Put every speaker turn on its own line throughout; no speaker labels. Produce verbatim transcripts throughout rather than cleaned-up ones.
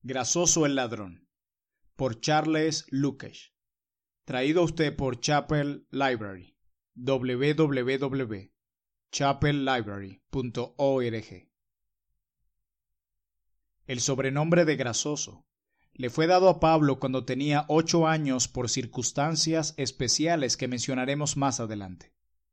Grasoso el ladrón, por Charles Lucas. Traído a usted por Chapel Library. doble u doble u doble u punto chapel library punto org. El sobrenombre de Grasoso le fue dado a Pablo cuando tenía ocho años por circunstancias especiales que mencionaremos más adelante.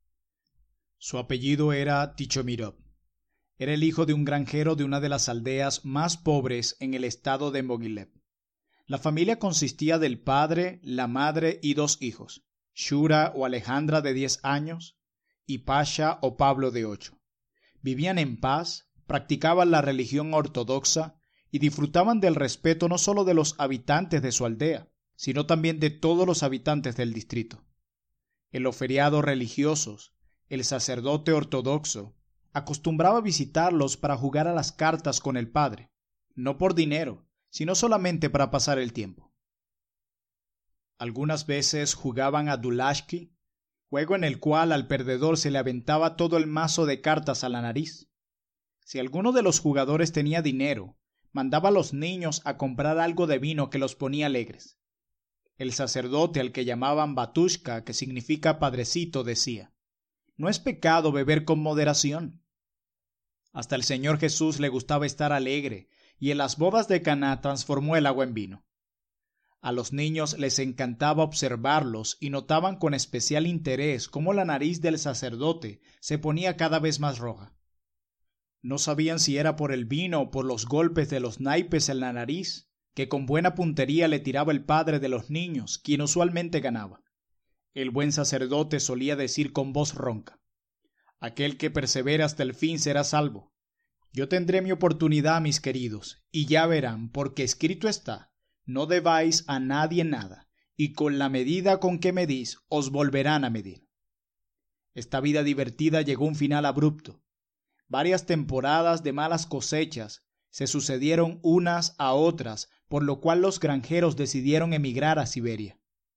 Su apellido era Tichomirov. Era el hijo de un granjero de una de las aldeas más pobres en el estado de Mogilev. La familia consistía del padre, la madre y dos hijos, Shura o Alejandra de diez años y Pasha o Pablo de ocho. Vivían en paz, practicaban la religión ortodoxa y disfrutaban del respeto no solo de los habitantes de su aldea, sino también de todos los habitantes del distrito. En los feriados religiosos, el sacerdote ortodoxo acostumbraba visitarlos para jugar a las cartas con el padre, no por dinero, sino solamente para pasar el tiempo. Algunas veces jugaban a Dulashki, juego en el cual al perdedor se le aventaba todo el mazo de cartas a la nariz. Si alguno de los jugadores tenía dinero, mandaba a los niños a comprar algo de vino que los ponía alegres. El sacerdote, al que llamaban Batushka, que significa padrecito, decía: «No es pecado beber con moderación». Hasta el Señor Jesús le gustaba estar alegre, y en las bodas de Caná transformó el agua en vino. A los niños les encantaba observarlos y notaban con especial interés cómo la nariz del sacerdote se ponía cada vez más roja. No sabían si era por el vino o por los golpes de los naipes en la nariz, que con buena puntería le tiraba el padre de los niños, quien usualmente ganaba. El buen sacerdote solía decir con voz ronca: «Aquel que persevera hasta el fin será salvo. Yo tendré mi oportunidad, mis queridos, y ya verán, porque escrito está: no debáis a nadie nada, y con la medida con que medís os volverán a medir». Esta vida divertida llegó a un final abrupto. Varias temporadas de malas cosechas se sucedieron unas a otras, por lo cual los granjeros decidieron emigrar a Siberia.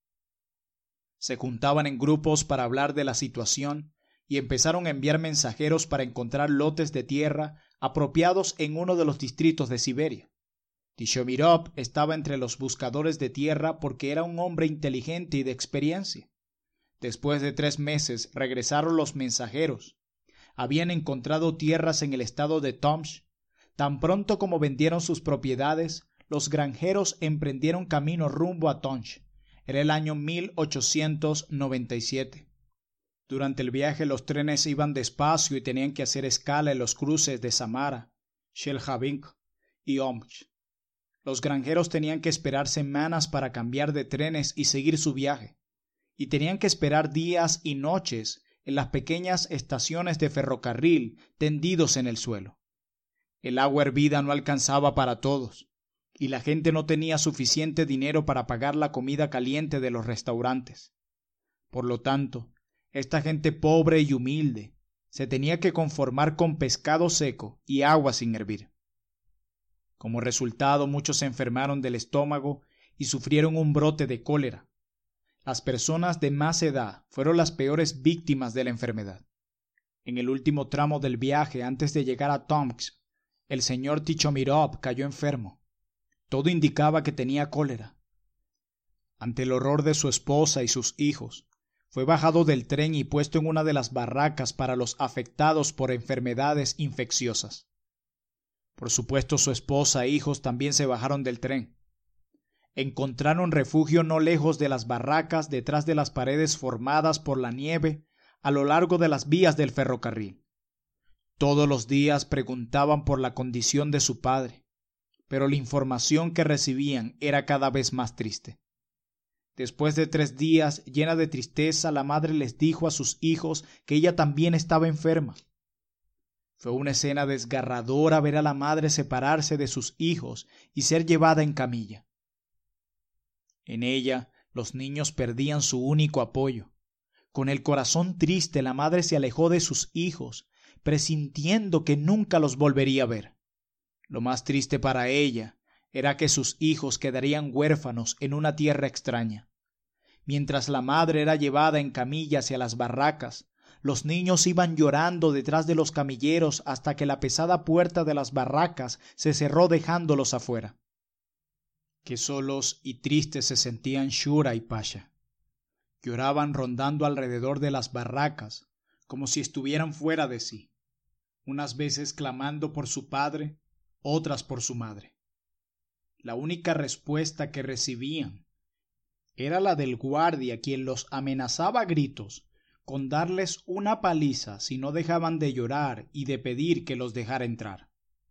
Se juntaban en grupos para hablar de la situación y empezaron a enviar mensajeros para encontrar lotes de tierra apropiados en uno de los distritos de Siberia. Tichomirov estaba entre los buscadores de tierra porque era un hombre inteligente y de experiencia. Después de tres meses regresaron los mensajeros. Habían encontrado tierras en el estado de Tomsk. Tan pronto como vendieron sus propiedades, los granjeros emprendieron camino rumbo a Tomsk. Era el año mil ochocientos noventa y siete. Durante el viaje los trenes iban despacio y tenían que hacer escala en los cruces de Samara, Shelhavink y Omsk. Los granjeros tenían que esperar semanas para cambiar de trenes y seguir su viaje, y tenían que esperar días y noches en las pequeñas estaciones de ferrocarril tendidos en el suelo. El agua hervida no alcanzaba para todos, y la gente no tenía suficiente dinero para pagar la comida caliente de los restaurantes. Por lo tanto, esta gente pobre y humilde se tenía que conformar con pescado seco y agua sin hervir. Como resultado, muchos se enfermaron del estómago y sufrieron un brote de cólera. Las personas de más edad fueron las peores víctimas de la enfermedad. En el último tramo del viaje, antes de llegar a Tomsk, el señor Tichomirov cayó enfermo. Todo indicaba que tenía cólera. Ante el horror de su esposa y sus hijos, fue bajado del tren y puesto en una de las barracas para los afectados por enfermedades infecciosas. Por supuesto, su esposa e hijos también se bajaron del tren. Encontraron refugio no lejos de las barracas, detrás de las paredes formadas por la nieve a lo largo de las vías del ferrocarril. Todos los días preguntaban por la condición de su padre, pero la información que recibían era cada vez más triste. Después de tres días, llena de tristeza, la madre les dijo a sus hijos que ella también estaba enferma. Fue una escena desgarradora ver a la madre separarse de sus hijos y ser llevada en camilla. En ella, los niños perdían su único apoyo. Con el corazón triste, la madre se alejó de sus hijos, presintiendo que nunca los volvería a ver. Lo más triste para ella era que sus hijos quedarían huérfanos en una tierra extraña. Mientras la madre era llevada en camilla hacia las barracas, los niños iban llorando detrás de los camilleros hasta que la pesada puerta de las barracas se cerró dejándolos afuera. Qué solos y tristes se sentían Shura y Pasha. Lloraban rondando alrededor de las barracas, como si estuvieran fuera de sí, unas veces clamando por su padre, otras por su madre. La única respuesta que recibían era la del guardia, quien los amenazaba a gritos con darles una paliza si no dejaban de llorar y de pedir que los dejara entrar.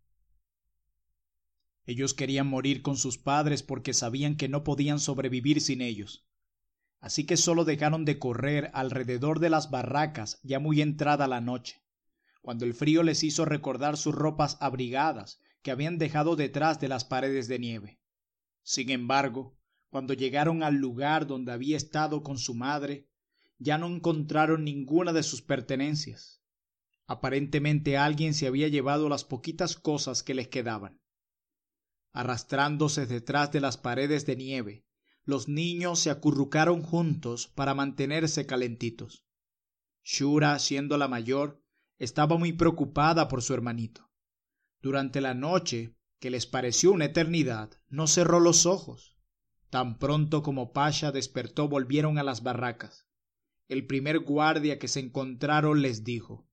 Ellos querían morir con sus padres porque sabían que no podían sobrevivir sin ellos. Así que solo dejaron de correr alrededor de las barracas ya muy entrada la noche, cuando el frío les hizo recordar sus ropas abrigadas que habían dejado detrás de las paredes de nieve. Sin embargo, cuando llegaron al lugar donde había estado con su madre, ya no encontraron ninguna de sus pertenencias. Aparentemente alguien se había llevado las poquitas cosas que les quedaban. Arrastrándose detrás de las paredes de nieve, los niños se acurrucaron juntos para mantenerse calentitos. Shura, siendo la mayor, estaba muy preocupada por su hermanito. Durante la noche, que les pareció una eternidad, no cerró los ojos. Tan pronto como Pasha despertó, volvieron a las barracas. El primer guardia que se encontraron les dijo: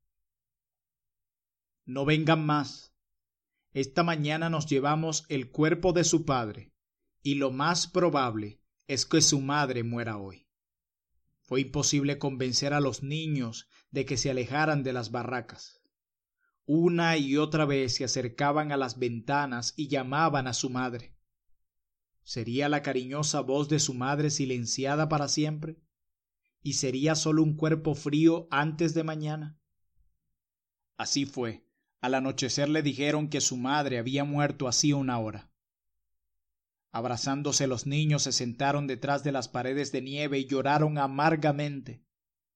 «No vengan más. Esta mañana nos llevamos el cuerpo de su padre, y lo más probable es que su madre muera hoy». Fue imposible convencer a los niños de que se alejaran de las barracas. Una y otra vez se acercaban a las ventanas y llamaban a su madre. ¿Sería la cariñosa voz de su madre silenciada para siempre? ¿Y sería solo un cuerpo frío antes de mañana? Así fue. Al anochecer le dijeron que su madre había muerto hacía una hora. Abrazándose, los niños se sentaron detrás de las paredes de nieve y lloraron amargamente.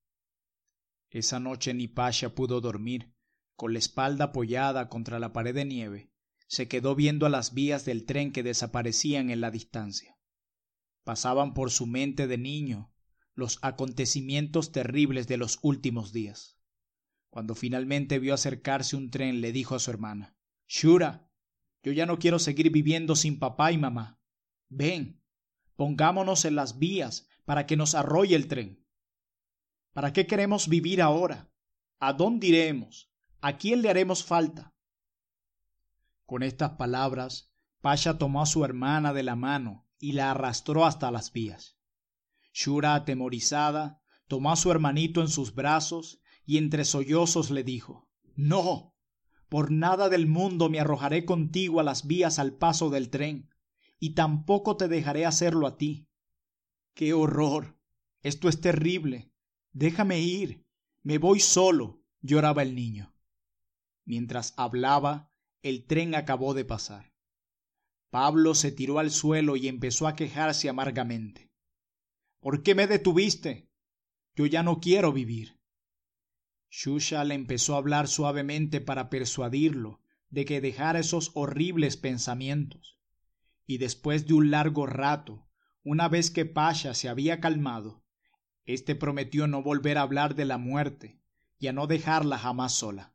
Esa noche ni Pasha pudo dormir. Con la espalda apoyada contra la pared de nieve, se quedó viendo a las vías del tren que desaparecían en la distancia. Pasaban por su mente de niño los acontecimientos terribles de los últimos días. Cuando finalmente vio acercarse un tren, le dijo a su hermana: «Shura, yo ya no quiero seguir viviendo sin papá y mamá. Ven, pongámonos en las vías para que nos arrolle el tren. ¿Para qué queremos vivir ahora? ¿A dónde iremos? ¿A quién le haremos falta?». Con estas palabras, Pasha tomó a su hermana de la mano y la arrastró hasta las vías. Shura, atemorizada, tomó a su hermanito en sus brazos y entre sollozos le dijo: «No, por nada del mundo me arrojaré contigo a las vías al paso del tren, y tampoco te dejaré hacerlo a ti. ¡Qué horror! Esto es terrible. Déjame ir. Me voy solo», lloraba el niño. Mientras hablaba, el tren acabó de pasar. Pablo se tiró al suelo y empezó a quejarse amargamente. «¿Por qué me detuviste? Yo ya no quiero vivir». Shusha le empezó a hablar suavemente para persuadirlo de que dejara esos horribles pensamientos. Y después de un largo rato, una vez que Pasha se había calmado, éste prometió no volver a hablar de la muerte y a no dejarla jamás sola.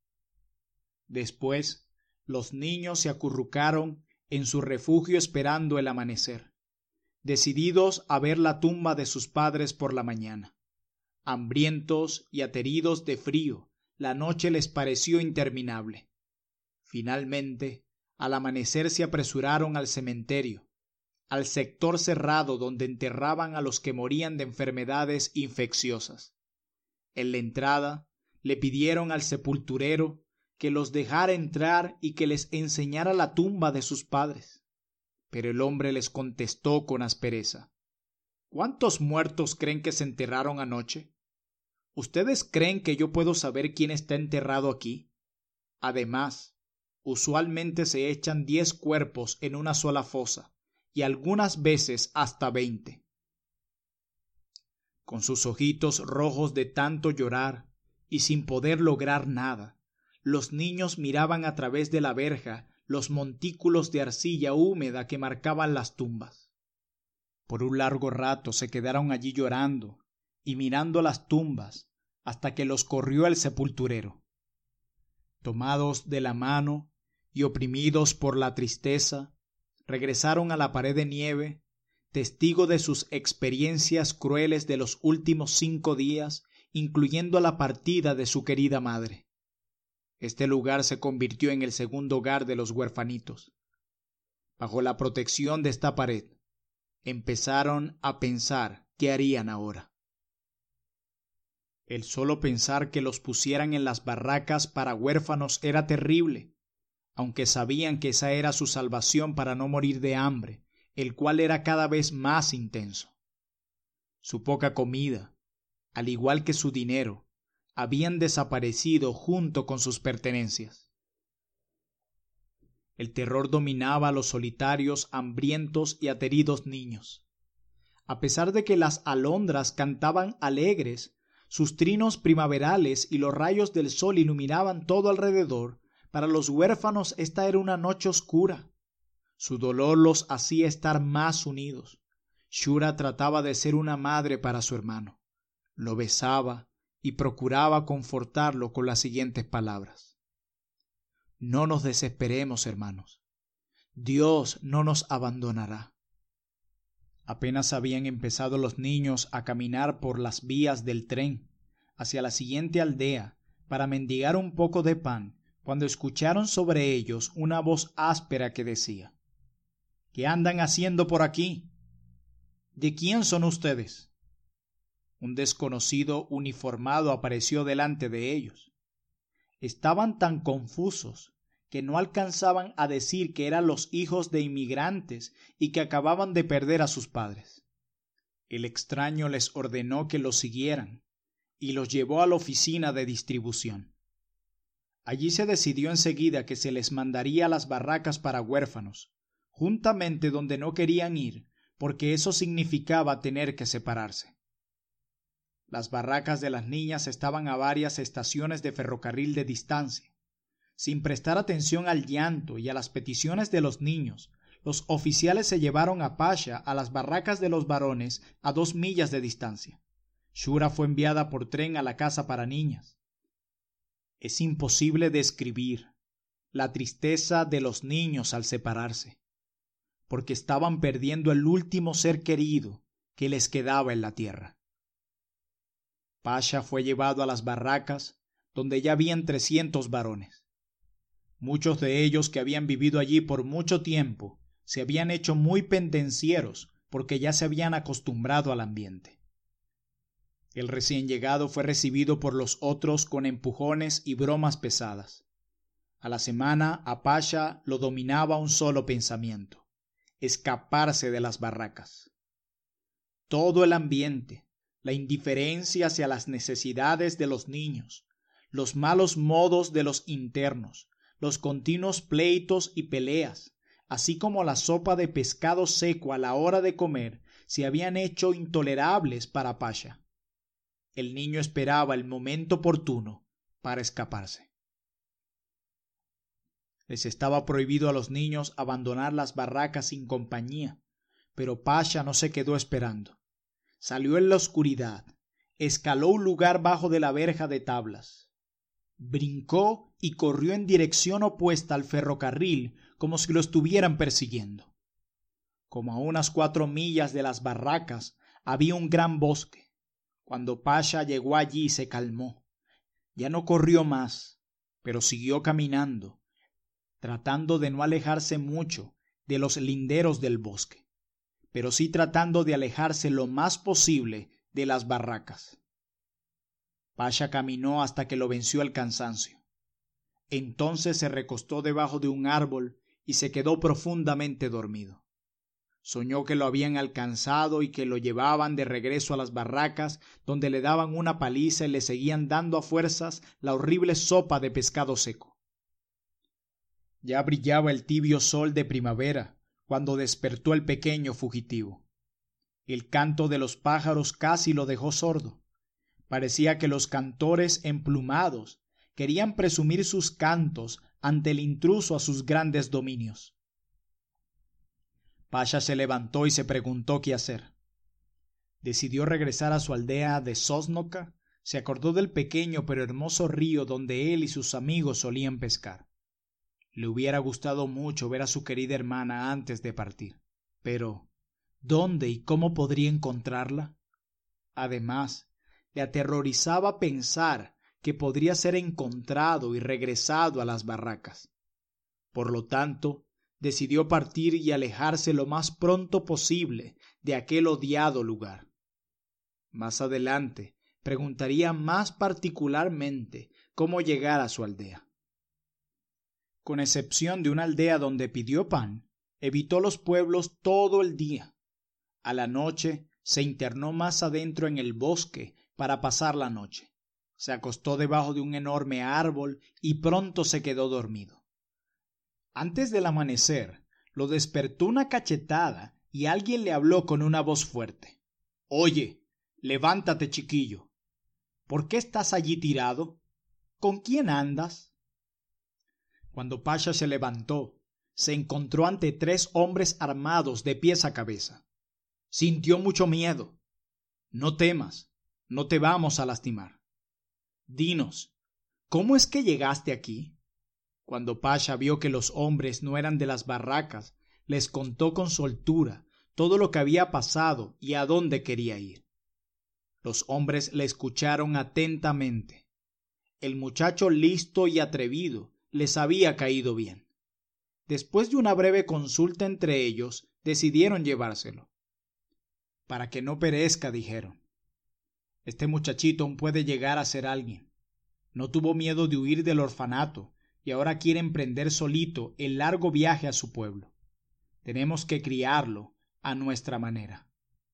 Después, los niños se acurrucaron en su refugio esperando el amanecer, decididos a ver la tumba de sus padres por la mañana. Hambrientos y ateridos de frío, la noche les pareció interminable. Finalmente, al amanecer se apresuraron al cementerio, al sector cerrado donde enterraban a los que morían de enfermedades infecciosas. En la entrada, le pidieron al sepulturero que los dejara entrar y que les enseñara la tumba de sus padres. Pero el hombre les contestó con aspereza: «¿Cuántos muertos creen que se enterraron anoche? ¿Ustedes creen que yo puedo saber quién está enterrado aquí? Además, usualmente se echan diez cuerpos en una sola fosa, y algunas veces hasta veinte». Con sus ojitos rojos de tanto llorar y sin poder lograr nada, los niños miraban a través de la verja los montículos de arcilla húmeda que marcaban las tumbas. Por un largo rato se quedaron allí llorando y mirando las tumbas hasta que los corrió el sepulturero. Tomados de la mano y oprimidos por la tristeza, regresaron a la pared de nieve, testigo de sus experiencias crueles de los últimos cinco días, incluyendo la partida de su querida madre. Este lugar se convirtió en el segundo hogar de los huerfanitos. Bajo la protección de esta pared, empezaron a pensar qué harían ahora. El solo pensar que los pusieran en las barracas para huérfanos era terrible, aunque sabían que esa era su salvación para no morir de hambre, el cual era cada vez más intenso. Su poca comida, al igual que su dinero, habían desaparecido junto con sus pertenencias. El terror dominaba a los solitarios, hambrientos y ateridos niños. A pesar de que las alondras cantaban alegres, sus trinos primaverales y los rayos del sol iluminaban todo alrededor, para los huérfanos esta era una noche oscura. Su dolor los hacía estar más unidos. Shura trataba de ser una madre para su hermano. Lo besaba y procuraba confortarlo con las siguientes palabras: No nos desesperemos, hermanos. Dios no nos abandonará. Apenas habían empezado los niños a caminar por las vías del tren hacia la siguiente aldea para mendigar un poco de pan, cuando escucharon sobre ellos una voz áspera que decía: ¿Qué andan haciendo por aquí? ¿De quién son ustedes? Un desconocido uniformado apareció delante de ellos. Estaban tan confusos que no alcanzaban a decir que eran los hijos de inmigrantes y que acababan de perder a sus padres. El extraño les ordenó que los siguieran y los llevó a la oficina de distribución. Allí se decidió enseguida que se les mandaría a las barracas para huérfanos, juntamente donde no querían ir, porque eso significaba tener que separarse. Las barracas de las niñas estaban a varias estaciones de ferrocarril de distancia. Sin prestar atención al llanto y a las peticiones de los niños, los oficiales se llevaron a Pasha a las barracas de los varones a dos millas de distancia. Shura fue enviada por tren a la casa para niñas. Es imposible describir la tristeza de los niños al separarse, porque estaban perdiendo el último ser querido que les quedaba en la tierra. Pasha fue llevado a las barracas, donde ya habían trescientos varones. Muchos de ellos, que habían vivido allí por mucho tiempo, se habían hecho muy pendencieros porque ya se habían acostumbrado al ambiente. El recién llegado fue recibido por los otros con empujones y bromas pesadas. A la semana a Pasha lo dominaba un solo pensamiento: escaparse de las barracas. Todo el ambiente, la indiferencia hacia las necesidades de los niños, los malos modos de los internos, los continuos pleitos y peleas, así como la sopa de pescado seco a la hora de comer, se habían hecho intolerables para Pasha. El niño esperaba el momento oportuno para escaparse. Les estaba prohibido a los niños abandonar las barracas sin compañía, pero Pasha no se quedó esperando. Salió en la oscuridad, escaló un lugar bajo de la verja de tablas, brincó y corrió en dirección opuesta al ferrocarril como si lo estuvieran persiguiendo. Como a unas cuatro millas de las barracas había un gran bosque. Cuando Pasha llegó allí se calmó. Ya no corrió más, pero siguió caminando, tratando de no alejarse mucho de los linderos del bosque, pero sí tratando de alejarse lo más posible de las barracas. Pasha caminó hasta que lo venció el cansancio. Entonces se recostó debajo de un árbol y se quedó profundamente dormido. Soñó que lo habían alcanzado y que lo llevaban de regreso a las barracas, donde le daban una paliza y le seguían dando a fuerzas la horrible sopa de pescado seco. Ya brillaba el tibio sol de primavera cuando despertó el pequeño fugitivo. El canto de los pájaros casi lo dejó sordo. Parecía que los cantores emplumados querían presumir sus cantos ante el intruso a sus grandes dominios. Pasha se levantó y se preguntó qué hacer. Decidió regresar a su aldea de Sosnoka. Se acordó del pequeño pero hermoso río donde él y sus amigos solían pescar. Le hubiera gustado mucho ver a su querida hermana antes de partir, pero ¿dónde y cómo podría encontrarla? Además, le aterrorizaba pensar que podría ser encontrado y regresado a las barracas. Por lo tanto, decidió partir y alejarse lo más pronto posible de aquel odiado lugar. Más adelante, preguntaría más particularmente cómo llegar a su aldea. Con excepción de una aldea donde pidió pan, evitó los pueblos todo el día. A la noche se internó más adentro en el bosque para pasar la noche. Se acostó debajo de un enorme árbol y pronto se quedó dormido. Antes del amanecer, lo despertó una cachetada y alguien le habló con una voz fuerte. «Oye, levántate, chiquillo. ¿Por qué estás allí tirado? ¿Con quién andas?» Cuando Pasha se levantó, se encontró ante tres hombres armados de pies a cabeza. Sintió mucho miedo. «No temas, no te vamos a lastimar. Dinos, ¿cómo es que llegaste aquí?» Cuando Pasha vio que los hombres no eran de las barracas, les contó con soltura todo lo que había pasado y a dónde quería ir. Los hombres le escucharon atentamente. El muchacho listo y atrevido les había caído bien. Después de una breve consulta entre ellos, decidieron llevárselo. «Para que no perezca», dijeron. «Este muchachito aún puede llegar a ser alguien. No tuvo miedo de huir del orfanato y ahora quiere emprender solito el largo viaje a su pueblo. Tenemos que criarlo a nuestra manera».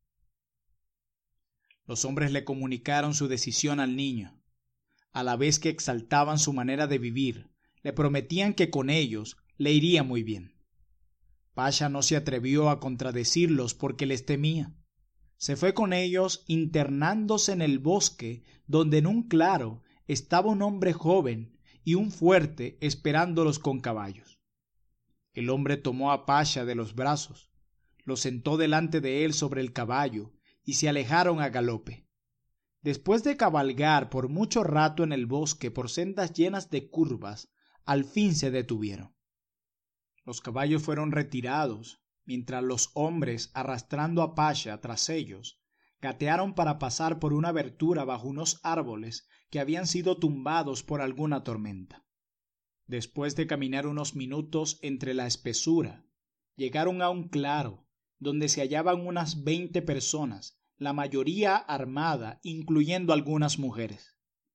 Los hombres le comunicaron su decisión al niño. A la vez que exaltaban su manera de vivir, le prometían que con ellos le iría muy bien. Pasha no se atrevió a contradecirlos porque les temía. Se fue con ellos internándose en el bosque donde en un claro estaba un hombre joven y un fuerte esperándolos con caballos. El hombre tomó a Pasha de los brazos, lo sentó delante de él sobre el caballo y se alejaron a galope. Después de cabalgar por mucho rato en el bosque por sendas llenas de curvas, al fin se detuvieron. Los caballos fueron retirados, mientras los hombres, arrastrando a Pasha tras ellos, gatearon para pasar por una abertura bajo unos árboles que habían sido tumbados por alguna tormenta. Después de caminar unos minutos entre la espesura, llegaron a un claro, donde se hallaban unas veinte personas, la mayoría armada, incluyendo algunas mujeres.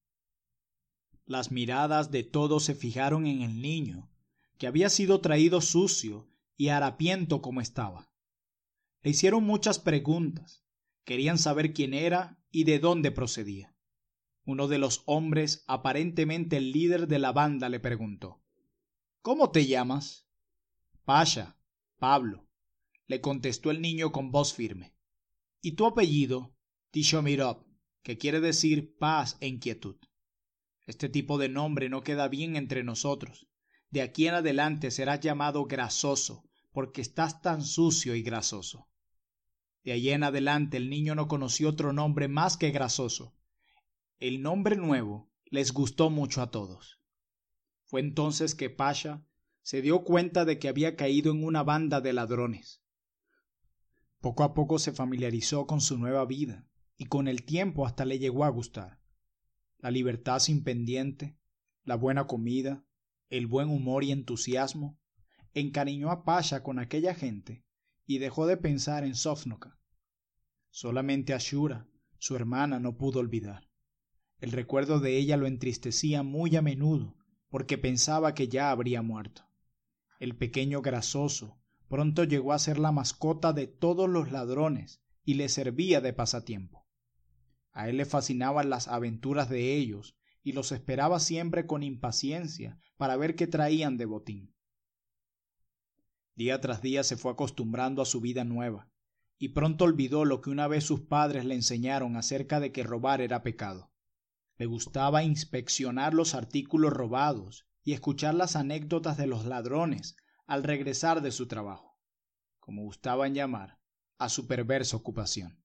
Las miradas de todos se fijaron en el niño, que había sido traído sucio y harapiento como estaba. Le hicieron muchas preguntas, querían saber quién era y de dónde procedía. Uno de los hombres, aparentemente el líder de la banda, le preguntó: «¿Cómo te llamas?» «Pasha, Pablo», le contestó el niño con voz firme. «¿Y tu apellido?» «Tishomirov, que quiere decir paz e inquietud. Este tipo de nombre no queda bien entre nosotros. De aquí en adelante serás llamado Grasoso, porque estás tan sucio y grasoso». De allí en adelante el niño no conoció otro nombre más que Grasoso. El nombre nuevo les gustó mucho a todos. Fue entonces que Pasha se dio cuenta de que había caído en una banda de ladrones. Poco a poco se familiarizó con su nueva vida y con el tiempo hasta le llegó a gustar. La libertad sin pendiente, la buena comida, el buen humor y entusiasmo encariñó a Pasha con aquella gente y dejó de pensar en Sofnoka. Solamente a Shura, su hermana, no pudo olvidar. El recuerdo de ella lo entristecía muy a menudo porque pensaba que ya habría muerto. El pequeño Grasoso pronto llegó a ser la mascota de todos los ladrones y le servía de pasatiempo. A él le fascinaban las aventuras de ellos y los esperaba siempre con impaciencia para ver qué traían de botín. Día tras día se fue acostumbrando a su vida nueva y pronto olvidó lo que una vez sus padres le enseñaron acerca de que robar era pecado. Le gustaba inspeccionar los artículos robados y escuchar las anécdotas de los ladrones al regresar de su trabajo, como gustaban llamar a su perversa ocupación.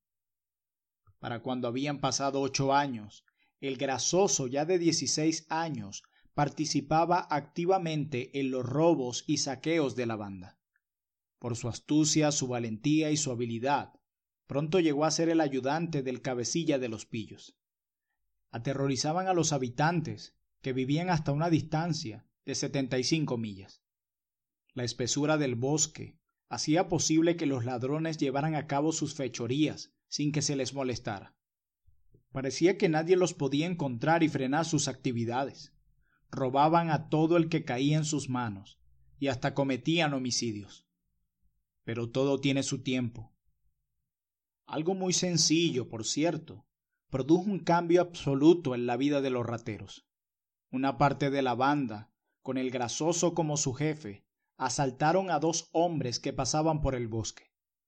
Para cuando habían pasado ocho años, el Grasoso, ya de dieciséis años, participaba activamente en los robos y saqueos de la banda. Por su astucia, su valentía y su habilidad, pronto llegó a ser el ayudante del cabecilla de los pillos. Aterrorizaban a los habitantes, que vivían hasta una distancia de setenta y cinco millas. La espesura del bosque hacía posible que los ladrones llevaran a cabo sus fechorías sin que se les molestara. Parecía que nadie los podía encontrar y frenar sus actividades. Robaban a todo el que caía en sus manos y hasta cometían homicidios. Pero todo tiene su tiempo. Algo muy sencillo, por cierto, produjo un cambio absoluto en la vida de los rateros. Una parte de la banda, con el Grasoso como su jefe, asaltaron a dos hombres que pasaban por el bosque.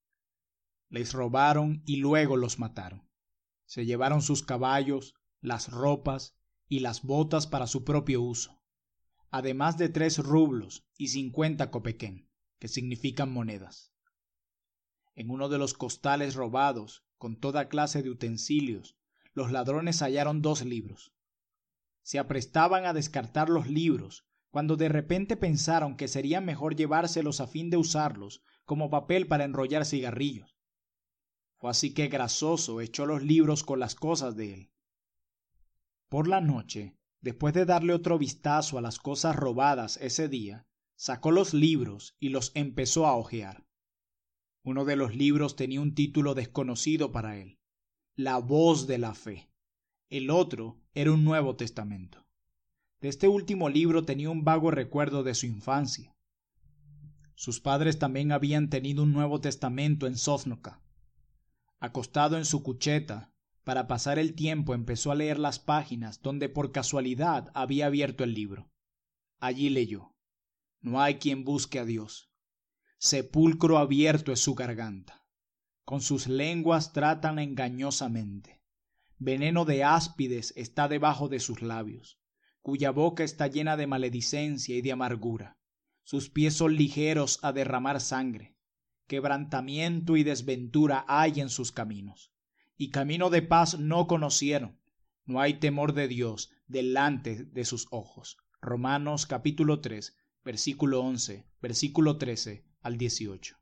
Les robaron y luego los mataron. Se llevaron sus caballos, las ropas y las botas para su propio uso, además de tres rublos y cincuenta copequén, que significan monedas. En uno de los costales robados, con toda clase de utensilios, los ladrones hallaron dos libros. Se aprestaban a descartar los libros, cuando de repente pensaron que sería mejor llevárselos a fin de usarlos como papel para enrollar cigarrillos. Fue así que Grasoso echó los libros con las cosas de él. Por la noche, después de darle otro vistazo a las cosas robadas ese día, sacó los libros y los empezó a hojear. Uno de los libros tenía un título desconocido para él, La voz de la fe. El otro era un Nuevo Testamento. De este último libro tenía un vago recuerdo de su infancia. Sus padres también habían tenido un Nuevo Testamento en Sosnoka. Acostado en su cucheta, para pasar el tiempo empezó a leer las páginas donde por casualidad había abierto el libro. Allí leyó: No hay quien busque a Dios. Sepulcro abierto es su garganta. Con sus lenguas tratan engañosamente. Veneno de áspides está debajo de sus labios, cuya boca está llena de maledicencia y de amargura. Sus pies son ligeros a derramar sangre. Quebrantamiento y desventura hay en sus caminos, y camino de paz no conocieron. No hay temor de Dios delante de sus ojos. Romanos capítulo tres, versículo once, versículo trece al dieciocho.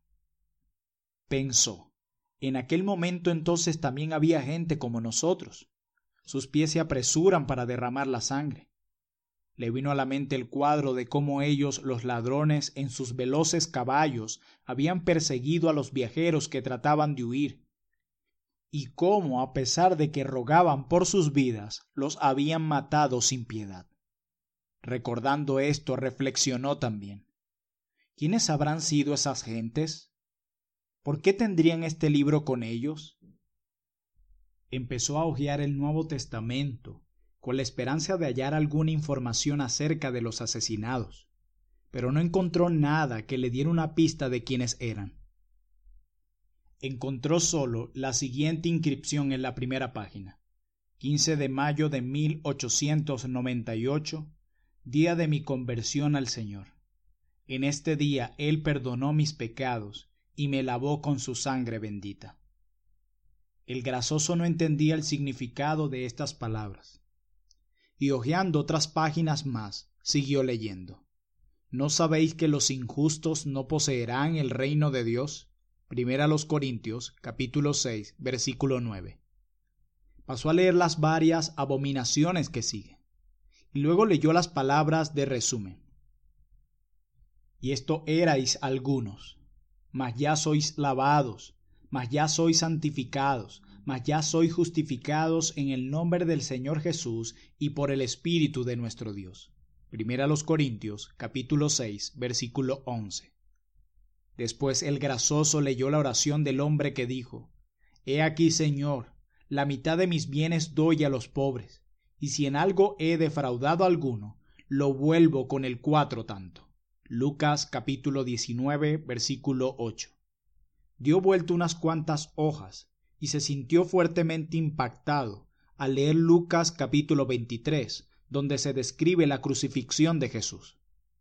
Pensó: en aquel momento entonces también había gente como nosotros. Sus pies se apresuran para derramar la sangre. Le vino a la mente el cuadro de cómo ellos, los ladrones, en sus veloces caballos, habían perseguido a los viajeros que trataban de huir, y cómo, a pesar de que rogaban por sus vidas, los habían matado sin piedad. Recordando esto, reflexionó también: ¿quiénes habrán sido esas gentes? ¿Por qué tendrían este libro con ellos? Empezó a hojear el Nuevo Testamento, con la esperanza de hallar alguna información acerca de los asesinados, pero no encontró nada que le diera una pista de quiénes eran. Encontró solo la siguiente inscripción en la primera página: quince de mayo de mil ochocientos noventa y ocho, día de mi conversión al Señor. En este día Él perdonó mis pecados y me lavó con su sangre bendita. El Grasoso no entendía el significado de estas palabras, y hojeando otras páginas más, siguió leyendo. ¿No sabéis que los injustos no poseerán el reino de Dios? Primera a los Corintios, capítulo seis, versículo nueve. Pasó a leer las varias abominaciones que siguen, y luego leyó las palabras de resumen. Y esto erais algunos, mas ya sois lavados, mas ya sois santificados, mas ya sois justificados en el nombre del Señor Jesús y por el Espíritu de nuestro Dios. Primera a los Corintios, capítulo seis, versículo once. Después el Grasoso leyó la oración del hombre que dijo: He aquí, Señor, la mitad de mis bienes doy a los pobres, y si en algo he defraudado a alguno, lo vuelvo con el cuatro tanto. Lucas capítulo diecinueve, versículo ocho. Dio vuelta unas cuantas hojas y se sintió fuertemente impactado al leer Lucas capítulo veintitrés, donde se describe la crucifixión de Jesús.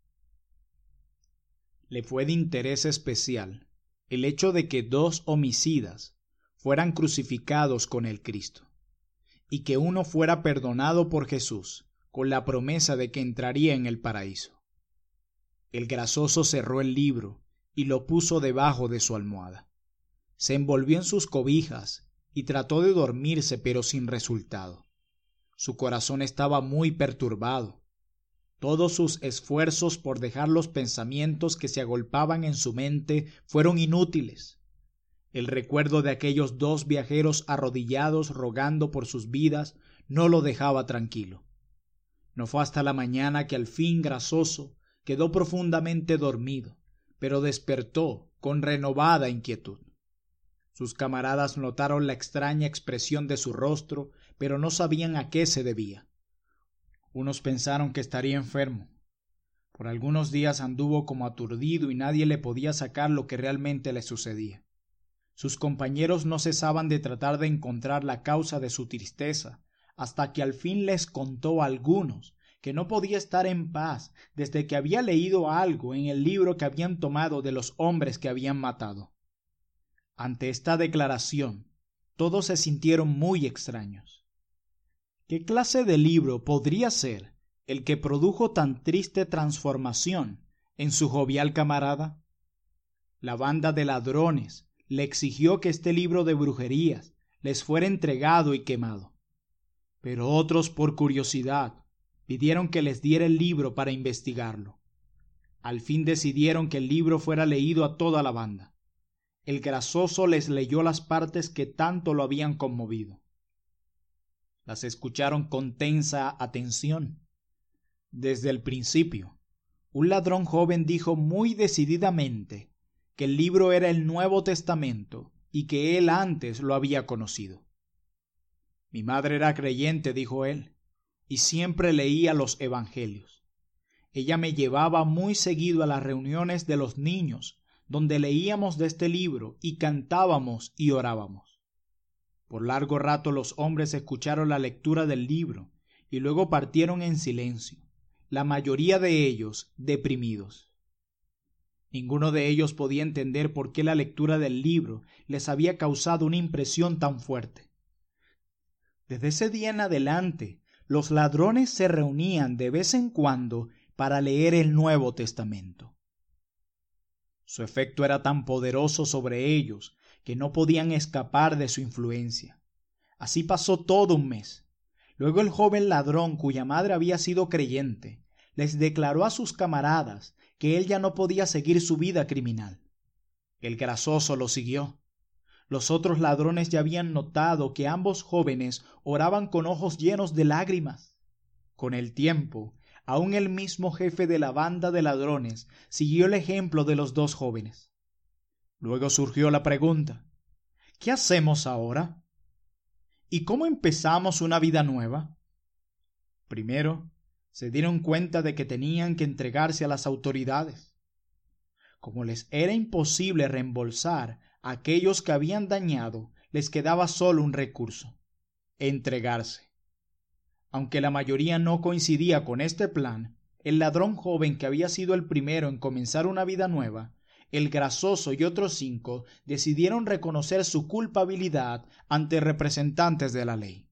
Le fue de interés especial el hecho de que dos homicidas fueran crucificados con el Cristo, y que uno fuera perdonado por Jesús con la promesa de que entraría en el paraíso. El grasoso cerró el libro y lo puso debajo de su almohada. Se envolvió en sus cobijas y trató de dormirse, pero sin resultado. Su corazón estaba muy perturbado. Todos sus esfuerzos por dejar los pensamientos que se agolpaban en su mente fueron inútiles. El recuerdo de aquellos dos viajeros arrodillados rogando por sus vidas no lo dejaba tranquilo. No fue hasta la mañana que al fin Grasoso quedó profundamente dormido, pero despertó con renovada inquietud. Sus camaradas notaron la extraña expresión de su rostro, pero no sabían a qué se debía. Unos pensaron que estaría enfermo. Por algunos días anduvo como aturdido y nadie le podía sacar lo que realmente le sucedía. Sus compañeros no cesaban de tratar de encontrar la causa de su tristeza, hasta que al fin les contó a algunos que no podía estar en paz desde que había leído algo en el libro que habían tomado de los hombres que habían matado. Ante esta declaración, todos se sintieron muy extraños. ¿Qué clase de libro podría ser el que produjo tan triste transformación en su jovial camarada? La banda de ladrones le exigió que este libro de brujerías les fuera entregado y quemado. Pero otros, por curiosidad, pidieron que les diera el libro para investigarlo. Al fin decidieron que el libro fuera leído a toda la banda. El Grasoso les leyó las partes que tanto lo habían conmovido. Las escucharon con tensa atención. Desde el principio, un ladrón joven dijo muy decididamente que el libro era el Nuevo Testamento y que él antes lo había conocido. Mi madre era creyente, dijo él, y siempre leía los evangelios. Ella me llevaba muy seguido a las reuniones de los niños, donde leíamos de este libro y cantábamos y orábamos. Por largo rato los hombres escucharon la lectura del libro y luego partieron en silencio, la mayoría de ellos deprimidos. Ninguno de ellos podía entender por qué la lectura del libro les había causado una impresión tan fuerte. Desde ese día en adelante, los ladrones se reunían de vez en cuando para leer el Nuevo Testamento. Su efecto era tan poderoso sobre ellos que no podían escapar de su influencia. Así pasó todo un mes. Luego el joven ladrón, cuya madre había sido creyente, les declaró a sus camaradas que él ya no podía seguir su vida criminal. El Grasoso lo siguió. Los otros ladrones ya habían notado que ambos jóvenes oraban con ojos llenos de lágrimas. Con el tiempo, aun el mismo jefe de la banda de ladrones siguió el ejemplo de los dos jóvenes. Luego surgió la pregunta: ¿qué hacemos ahora? ¿Y cómo empezamos una vida nueva? Primero, se dieron cuenta de que tenían que entregarse a las autoridades. Como les era imposible reembolsar a aquellos que habían dañado, les quedaba solo un recurso: entregarse. Aunque la mayoría no coincidía con este plan, el ladrón joven que había sido el primero en comenzar una vida nueva, el Grasoso y otros cinco decidieron reconocer su culpabilidad ante representantes de la ley.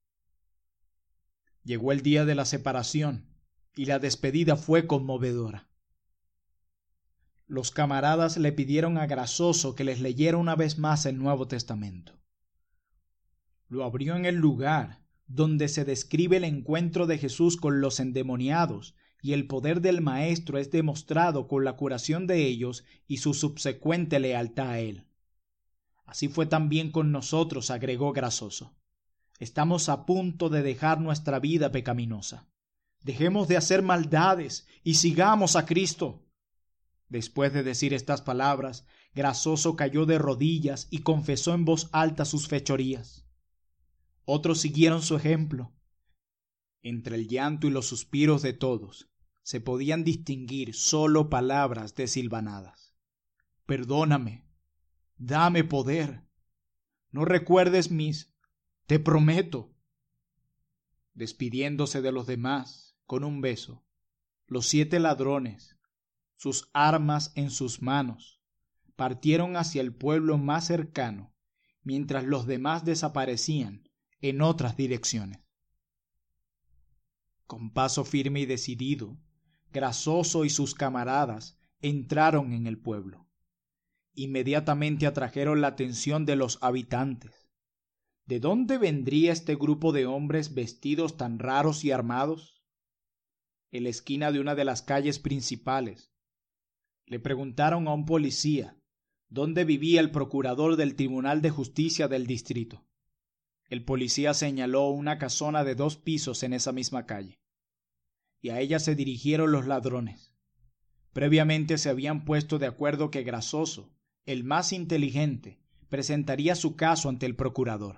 Llegó el día de la separación y la despedida fue conmovedora. Los camaradas le pidieron a Grasoso que les leyera una vez más el Nuevo Testamento. Lo abrió en el lugar donde se describe el encuentro de Jesús con los endemoniados, y el poder del Maestro es demostrado con la curación de ellos y su subsecuente lealtad a él. Así fue también con nosotros, agregó Grasoso. Estamos a punto de dejar nuestra vida pecaminosa. Dejemos de hacer maldades y sigamos a Cristo. Después de decir estas palabras, Grasoso cayó de rodillas y confesó en voz alta sus fechorías. Otros siguieron su ejemplo. Entre el llanto y los suspiros de todos, se podían distinguir solo palabras desilvanadas. Perdóname, dame poder, no recuerdes mis, te prometo. Despidiéndose de los demás con un beso, los siete ladrones, sus armas en sus manos, partieron hacia el pueblo más cercano, mientras los demás desaparecían en otras direcciones. Con paso firme y decidido, Grasoso y sus camaradas entraron en el pueblo. Inmediatamente atrajeron la atención de los habitantes. ¿De dónde vendría este grupo de hombres vestidos tan raros y armados? En la esquina de una de las calles principales, le preguntaron a un policía dónde vivía el procurador del Tribunal de Justicia del distrito. El policía señaló una casona de dos pisos en esa misma calle, y a ella se dirigieron los ladrones. Previamente se habían puesto de acuerdo que Grasoso, el más inteligente, presentaría su caso ante el procurador.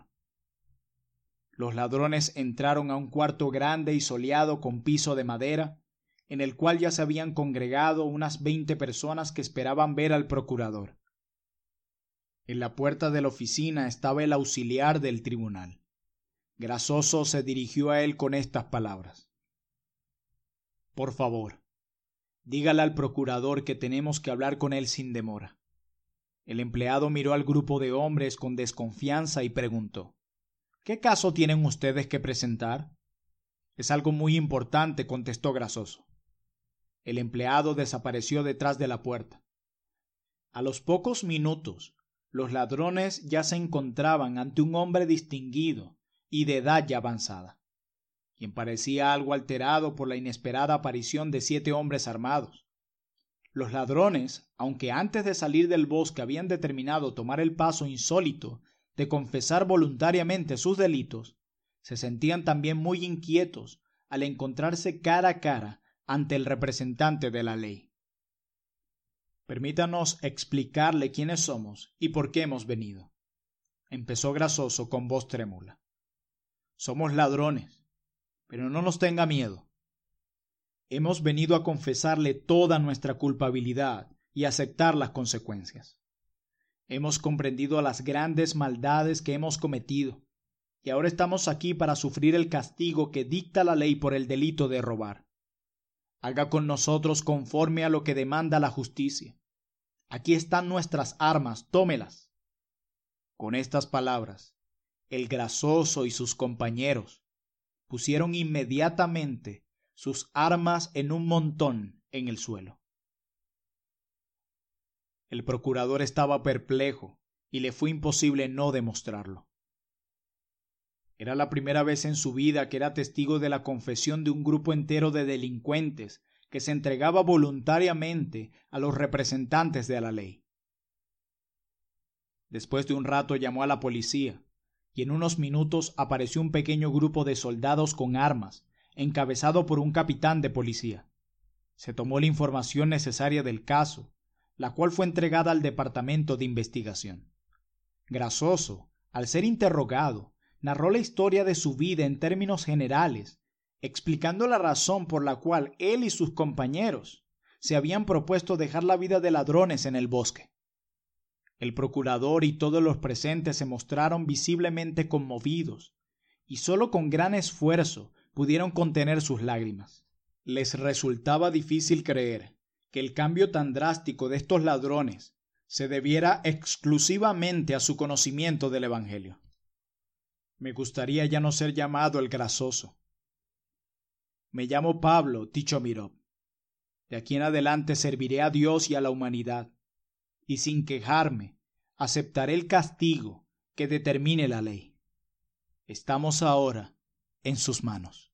Los ladrones entraron a un cuarto grande y soleado con piso de madera, en el cual ya se habían congregado unas veinte personas que esperaban ver al procurador. En la puerta de la oficina estaba el auxiliar del tribunal. Grasoso se dirigió a él con estas palabras: «Por favor, dígale al procurador que tenemos que hablar con él sin demora». El empleado miró al grupo de hombres con desconfianza y preguntó: «¿Qué caso tienen ustedes que presentar?». «Es algo muy importante», contestó Grasoso. El empleado desapareció detrás de la puerta. A los pocos minutos, los ladrones ya se encontraban ante un hombre distinguido y de edad ya avanzada, quien parecía algo alterado por la inesperada aparición de siete hombres armados. Los ladrones, aunque antes de salir del bosque habían determinado tomar el paso insólito de confesar voluntariamente sus delitos, se sentían también muy inquietos al encontrarse cara a cara ante el representante de la ley. «Permítanos explicarle quiénes somos y por qué hemos venido», empezó Grasoso con voz trémula. «Somos ladrones, pero no nos tenga miedo. Hemos venido a confesarle toda nuestra culpabilidad y aceptar las consecuencias. Hemos comprendido las grandes maldades que hemos cometido, y ahora estamos aquí para sufrir el castigo que dicta la ley por el delito de robar. Haga con nosotros conforme a lo que demanda la justicia. Aquí están nuestras armas, tómelas». Con estas palabras, el Grasoso y sus compañeros pusieron inmediatamente sus armas en un montón en el suelo. El procurador estaba perplejo y le fue imposible no demostrarlo. Era la primera vez en su vida que era testigo de la confesión de un grupo entero de delincuentes que se entregaba voluntariamente a los representantes de la ley. Después de un rato llamó a la policía, y en unos minutos apareció un pequeño grupo de soldados con armas, encabezado por un capitán de policía. Se tomó la información necesaria del caso, la cual fue entregada al departamento de investigación. Grasoso, al ser interrogado, narró la historia de su vida en términos generales, explicando la razón por la cual él y sus compañeros se habían propuesto dejar la vida de ladrones en el bosque. El procurador y todos los presentes se mostraron visiblemente conmovidos, y solo con gran esfuerzo pudieron contener sus lágrimas. Les resultaba difícil creer que el cambio tan drástico de estos ladrones se debiera exclusivamente a su conocimiento del Evangelio. «Me gustaría ya no ser llamado el Grasoso. Me llamo Pablo Tichomirov. De aquí en adelante serviré a Dios y a la humanidad, y sin quejarme aceptaré el castigo que determine la ley. Estamos ahora en sus manos».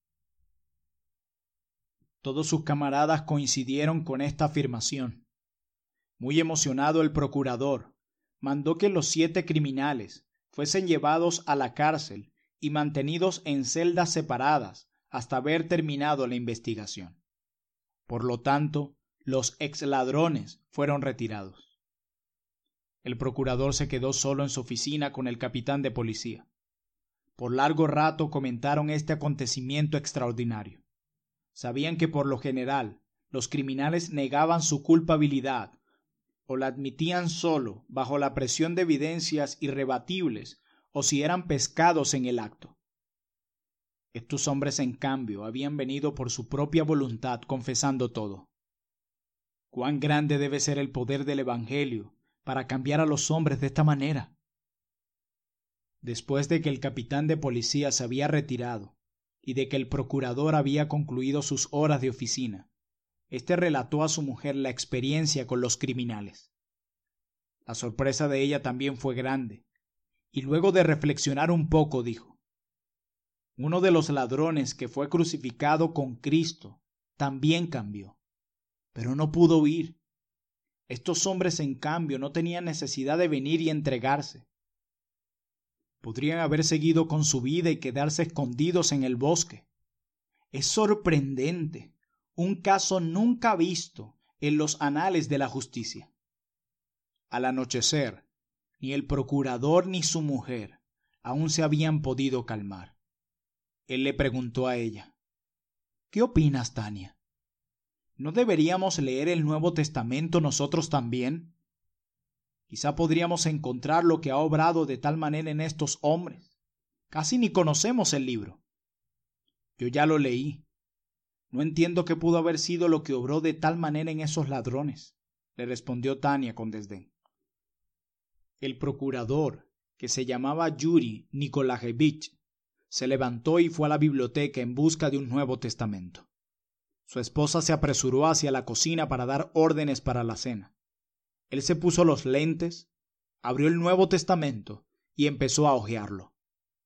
Todos sus camaradas coincidieron con esta afirmación. Muy emocionado, el procurador mandó que los siete criminales fuesen llevados a la cárcel y mantenidos en celdas separadas hasta haber terminado la investigación. Por lo tanto, los exladrones fueron retirados. El procurador se quedó solo en su oficina con el capitán de policía. Por largo rato comentaron este acontecimiento extraordinario. Sabían que por lo general los criminales negaban su culpabilidad o la admitían solo bajo la presión de evidencias irrebatibles o si eran pescados en el acto. Estos hombres, en cambio, habían venido por su propia voluntad confesando todo. ¿Cuán grande debe ser el poder del Evangelio para cambiar a los hombres de esta manera? Después de que el capitán de policía se había retirado, y de que el procurador había concluido sus horas de oficina, este relató a su mujer la experiencia con los criminales. La sorpresa de ella también fue grande, y luego de reflexionar un poco dijo: uno de los ladrones que fue crucificado con Cristo también cambió, pero no pudo huir. Estos hombres, en cambio, no tenían necesidad de venir y entregarse. Podrían haber seguido con su vida y quedarse escondidos en el bosque. Es sorprendente, un caso nunca visto en los anales de la justicia. Al anochecer, ni el procurador ni su mujer aún se habían podido calmar. Él le preguntó a ella: ¿Qué opinas, Tania? ¿No deberíamos leer el Nuevo Testamento nosotros también? Quizá podríamos encontrar lo que ha obrado de tal manera en estos hombres. Casi ni conocemos el libro. Yo ya lo leí. No entiendo qué pudo haber sido lo que obró de tal manera en esos ladrones, le respondió Tania con desdén. El procurador, que se llamaba Yuri Nikolajevich, se levantó y fue a la biblioteca en busca de un Nuevo Testamento. Su esposa se apresuró hacia la cocina para dar órdenes para la cena. Él se puso los lentes, abrió el Nuevo Testamento y empezó a hojearlo.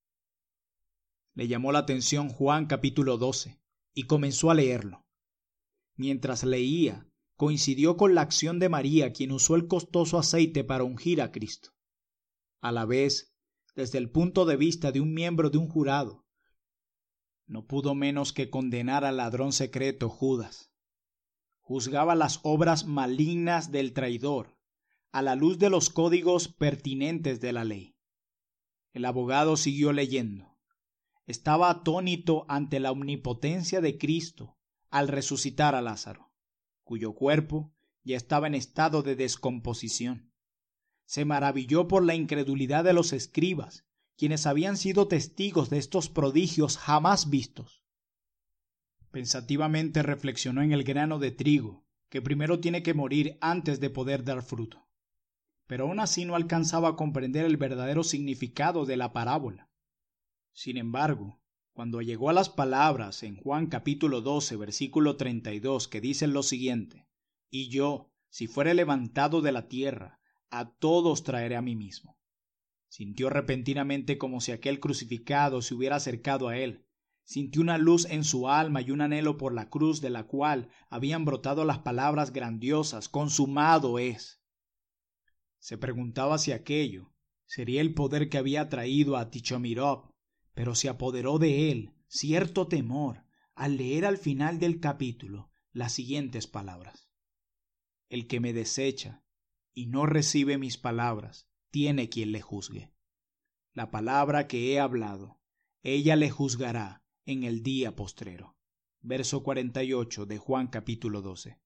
Le llamó la atención Juan capítulo doce y comenzó a leerlo. Mientras leía, coincidió con la acción de María, quien usó el costoso aceite para ungir a Cristo. A la vez, desde el punto de vista de un miembro de un jurado, no pudo menos que condenar al ladrón secreto Judas. Juzgaba las obras malignas del traidor a la luz de los códigos pertinentes de la ley. El abogado siguió leyendo. Estaba atónito ante la omnipotencia de Cristo al resucitar a Lázaro, cuyo cuerpo ya estaba en estado de descomposición. Se maravilló por la incredulidad de los escribas, quienes habían sido testigos de estos prodigios jamás vistos. Pensativamente reflexionó en el grano de trigo, que primero tiene que morir antes de poder dar fruto. Pero aún así no alcanzaba a comprender el verdadero significado de la parábola. Sin embargo, cuando llegó a las palabras en Juan capítulo doce, versículo treinta y dos, que dicen lo siguiente: y yo, si fuere levantado de la tierra, a todos traeré a mí mismo. Sintió repentinamente como si aquel crucificado se hubiera acercado a él. Sintió una luz en su alma y un anhelo por la cruz, de la cual habían brotado las palabras grandiosas: consumado es. Se preguntaba si aquello sería el poder que había traído a Tichomirov, pero se apoderó de él cierto temor al leer al final del capítulo las siguientes palabras: el que me desecha y no recibe mis palabras, tiene quien le juzgue. La palabra que he hablado, ella le juzgará en el día postrero. Verso cuarenta y ocho de Juan capítulo doce.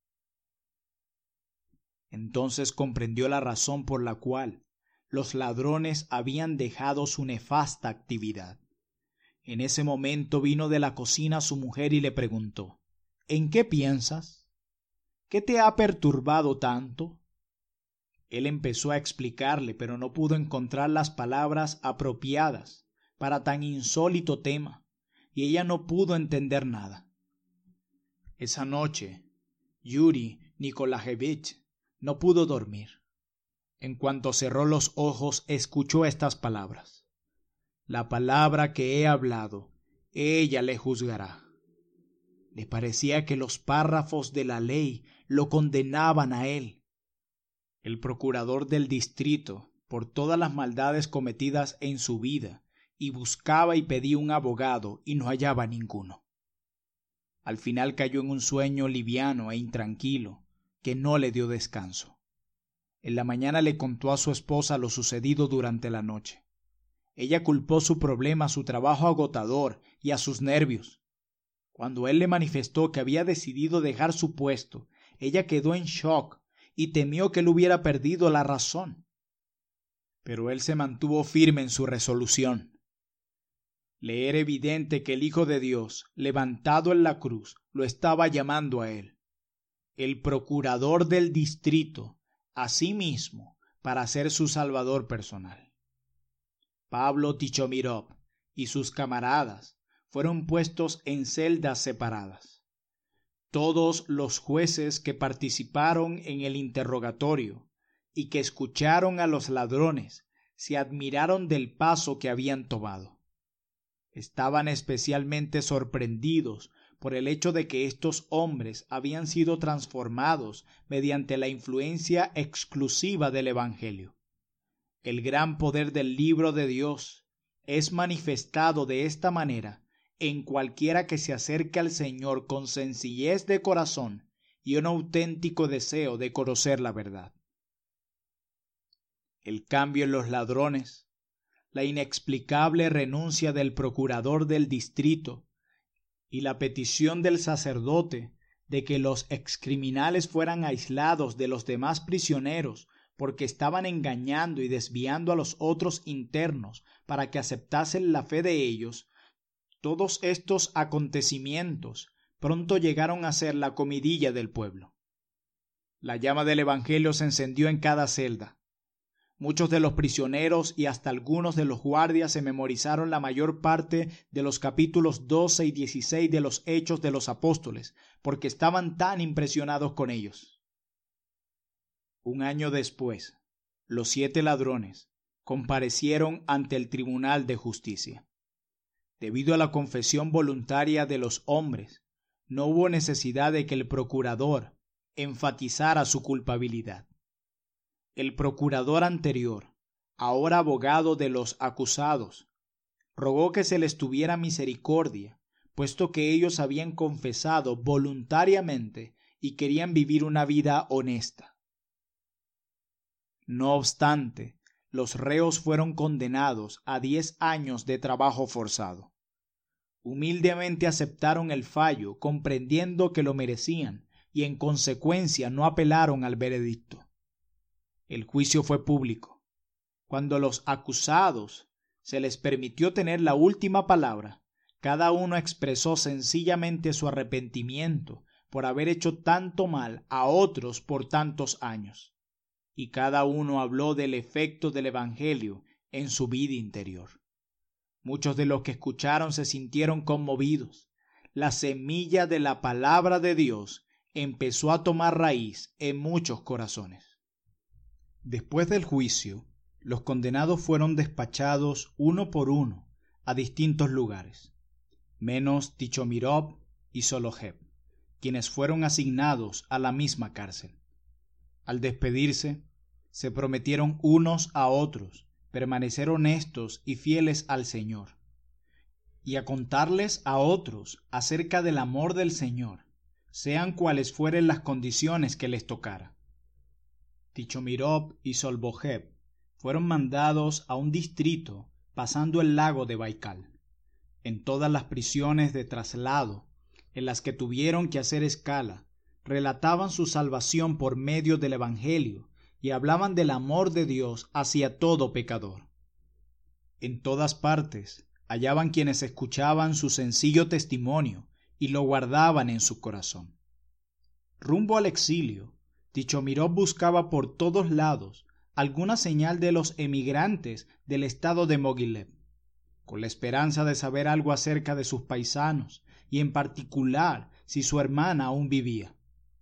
Entonces comprendió la razón por la cual los ladrones habían dejado su nefasta actividad. En ese momento vino de la cocina su mujer y le preguntó: ¿en qué piensas? ¿Qué te ha perturbado tanto? Él empezó a explicarle, pero no pudo encontrar las palabras apropiadas para tan insólito tema, y ella no pudo entender nada. Esa noche, Yuri Nikolajevich no pudo dormir. En cuanto cerró los ojos, escuchó estas palabras: la palabra que he hablado, ella le juzgará. Le parecía que los párrafos de la ley lo condenaban a él. El procurador del distrito, por todas las maldades cometidas en su vida, y buscaba y pedía un abogado y no hallaba ninguno. Al final cayó en un sueño liviano e intranquilo que no le dio descanso. En la mañana le contó a su esposa lo sucedido durante la noche. Ella culpó su problema a su trabajo agotador y a sus nervios. Cuando él le manifestó que había decidido dejar su puesto, ella quedó en shock y temió que él hubiera perdido la razón. Pero él se mantuvo firme en su resolución. Le era evidente que el Hijo de Dios, levantado en la cruz, lo estaba llamando a él, el procurador del distrito, a sí mismo, para ser su salvador personal. Pablo Tichomirov y sus camaradas fueron puestos en celdas separadas. Todos los jueces que participaron en el interrogatorio y que escucharon a los ladrones se admiraron del paso que habían tomado. Estaban especialmente sorprendidos por el hecho de que estos hombres habían sido transformados mediante la influencia exclusiva del Evangelio. El gran poder del libro de Dios es manifestado de esta manera en cualquiera que se acerque al Señor con sencillez de corazón y un auténtico deseo de conocer la verdad. El cambio en los ladrones, la inexplicable renuncia del procurador del distrito y la petición del sacerdote de que los excriminales fueran aislados de los demás prisioneros porque estaban engañando y desviando a los otros internos para que aceptasen la fe de ellos, todos estos acontecimientos pronto llegaron a ser la comidilla del pueblo. La llama del Evangelio se encendió en cada celda. Muchos de los prisioneros y hasta algunos de los guardias se memorizaron la mayor parte de los capítulos doce y dieciséis de los Hechos de los Apóstoles, porque estaban tan impresionados con ellos. Un año después, los siete ladrones comparecieron ante el Tribunal de Justicia. Debido a la confesión voluntaria de los hombres, no hubo necesidad de que el procurador enfatizara su culpabilidad. El procurador anterior, ahora abogado de los acusados, rogó que se les tuviera misericordia, puesto que ellos habían confesado voluntariamente y querían vivir una vida honesta. No obstante, los reos fueron condenados a diez años de trabajo forzado. Humildemente aceptaron el fallo, comprendiendo que lo merecían, y en consecuencia no apelaron al veredicto. El juicio fue público. Cuando los acusados se les permitió tener la última palabra, cada uno expresó sencillamente su arrepentimiento por haber hecho tanto mal a otros por tantos años, y cada uno habló del efecto del Evangelio en su vida interior. Muchos de los que escucharon se sintieron conmovidos. La semilla de la palabra de Dios empezó a tomar raíz en muchos corazones. Después del juicio, los condenados fueron despachados uno por uno a distintos lugares, menos Tichomirov y Solovjev, quienes fueron asignados a la misma cárcel. Al despedirse, se prometieron unos a otros permanecer honestos y fieles al Señor, y a contarles a otros acerca del amor del Señor, sean cuales fueren las condiciones que les tocara. Tichomirov y Solovjev fueron mandados a un distrito pasando el lago de Baikal. En todas las prisiones de traslado en las que tuvieron que hacer escala, relataban su salvación por medio del Evangelio y hablaban del amor de Dios hacia todo pecador. En todas partes hallaban quienes escuchaban su sencillo testimonio y lo guardaban en su corazón. Rumbo al exilio, Tichomirov buscaba por todos lados alguna señal de los emigrantes del estado de Mogilev, con la esperanza de saber algo acerca de sus paisanos y en particular si su hermana aún vivía.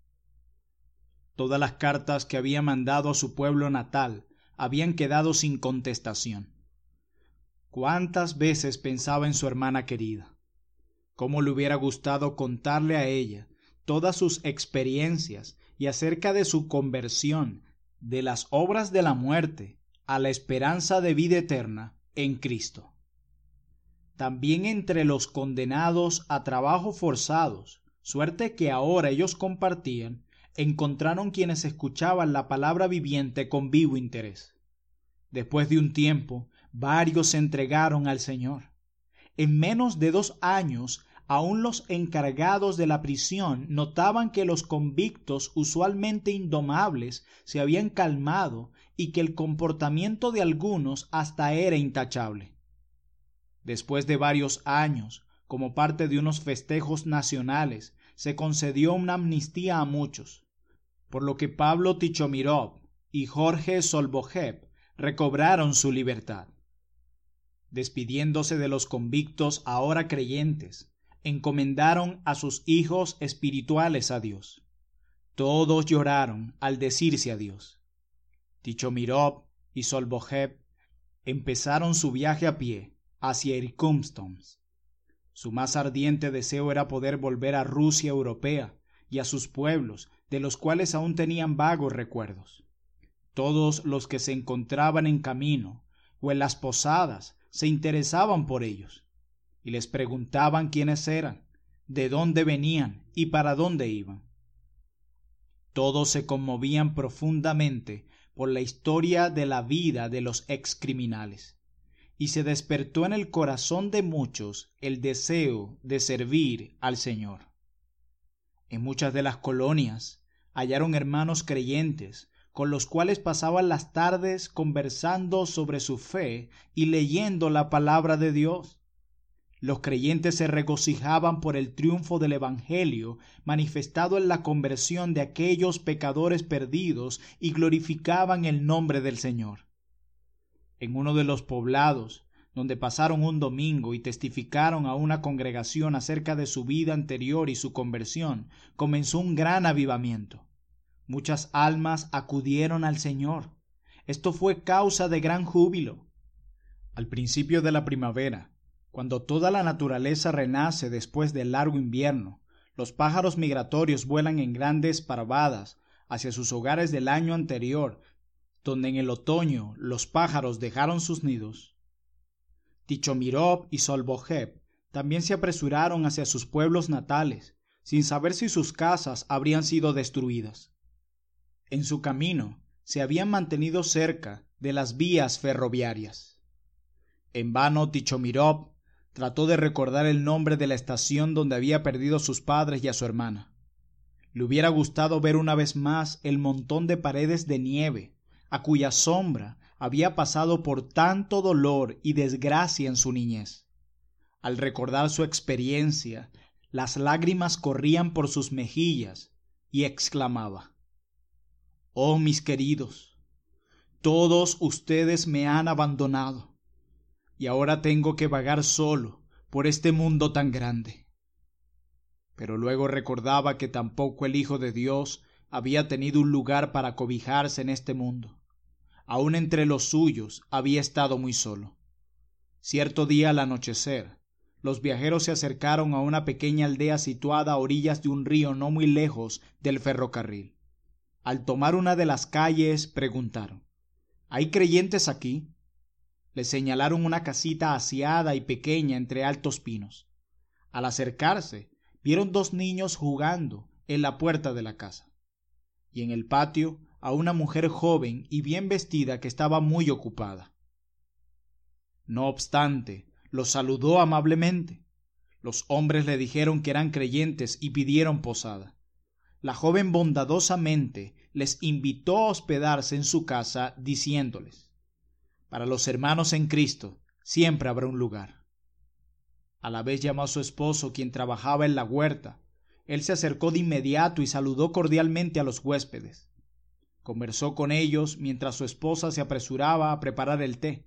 Todas las cartas que había mandado a su pueblo natal habían quedado sin contestación. ¿Cuántas veces pensaba en su hermana querida? ¿Cómo le hubiera gustado contarle a ella todas sus experiencias y acerca de su conversión de las obras de la muerte a la esperanza de vida eterna en Cristo? También entre los condenados a trabajo forzados, suerte que ahora ellos compartían, encontraron quienes escuchaban la palabra viviente con vivo interés. Después de un tiempo, varios se entregaron al Señor. En menos de dos años, aún los encargados de la prisión notaban que los convictos, usualmente indomables, se habían calmado y que el comportamiento de algunos hasta era intachable. Después de varios años, como parte de unos festejos nacionales, se concedió una amnistía a muchos, por lo que Pablo Tichomirov y Jorge Solovjev recobraron su libertad. despidiéndose de los convictos ahora creyentes, encomendaron a sus hijos espirituales a Dios. Todos lloraron al decirse adiós. Tichomirov y Solbojeb empezaron su viaje a pie hacia Irkutsk. Su más ardiente deseo era poder volver a Rusia europea y a sus pueblos, de los cuales aún tenían vagos recuerdos. Todos los que se encontraban en camino o en las posadas se interesaban por ellos y les preguntaban quiénes eran, de dónde venían y para dónde iban. Todos se conmovían profundamente por la historia de la vida de los excriminales, y se despertó en el corazón de muchos el deseo de servir al Señor. En muchas de las colonias hallaron hermanos creyentes con los cuales pasaban las tardes conversando sobre su fe y leyendo la palabra de Dios. Los creyentes se regocijaban por el triunfo del Evangelio manifestado en la conversión de aquellos pecadores perdidos y glorificaban el nombre del Señor. En uno de los poblados, donde pasaron un domingo y testificaron a una congregación acerca de su vida anterior y su conversión, comenzó un gran avivamiento. Muchas almas acudieron al Señor. Esto fue causa de gran júbilo. Al principio de la primavera, cuando toda la naturaleza renace después del largo invierno, los pájaros migratorios vuelan en grandes parvadas hacia sus hogares del año anterior, donde en el otoño los pájaros dejaron sus nidos. Tichomirov y Solbojeb también se apresuraron hacia sus pueblos natales, sin saber si sus casas habrían sido destruidas. En su camino se habían mantenido cerca de las vías ferroviarias. En vano Tichomirov trató de recordar el nombre de la estación donde había perdido a sus padres y a su hermana. Le hubiera gustado ver una vez más el montón de paredes de nieve, a cuya sombra había pasado por tanto dolor y desgracia en su niñez. Al recordar su experiencia, las lágrimas corrían por sus mejillas y exclamaba: «Oh, mis queridos, todos ustedes me han abandonado, y ahora tengo que vagar solo por este mundo tan grande». Pero luego recordaba que tampoco el Hijo de Dios había tenido un lugar para cobijarse en este mundo. Aún entre los suyos había estado muy solo. Cierto día al anochecer, los viajeros se acercaron a una pequeña aldea situada a orillas de un río no muy lejos del ferrocarril. Al tomar una de las calles, preguntaron: «¿Hay creyentes aquí?». Le señalaron una casita aseada y pequeña entre altos pinos. Al acercarse, vieron dos niños jugando en la puerta de la casa, y en el patio a una mujer joven y bien vestida que estaba muy ocupada. No obstante, los saludó amablemente. Los hombres le dijeron que eran creyentes y pidieron posada. La joven bondadosamente les invitó a hospedarse en su casa, diciéndoles: «Para los hermanos en Cristo siempre habrá un lugar». A la vez llamó a su esposo, quien trabajaba en la huerta. Él se acercó de inmediato y saludó cordialmente a los huéspedes. Conversó con ellos mientras su esposa se apresuraba a preparar el té.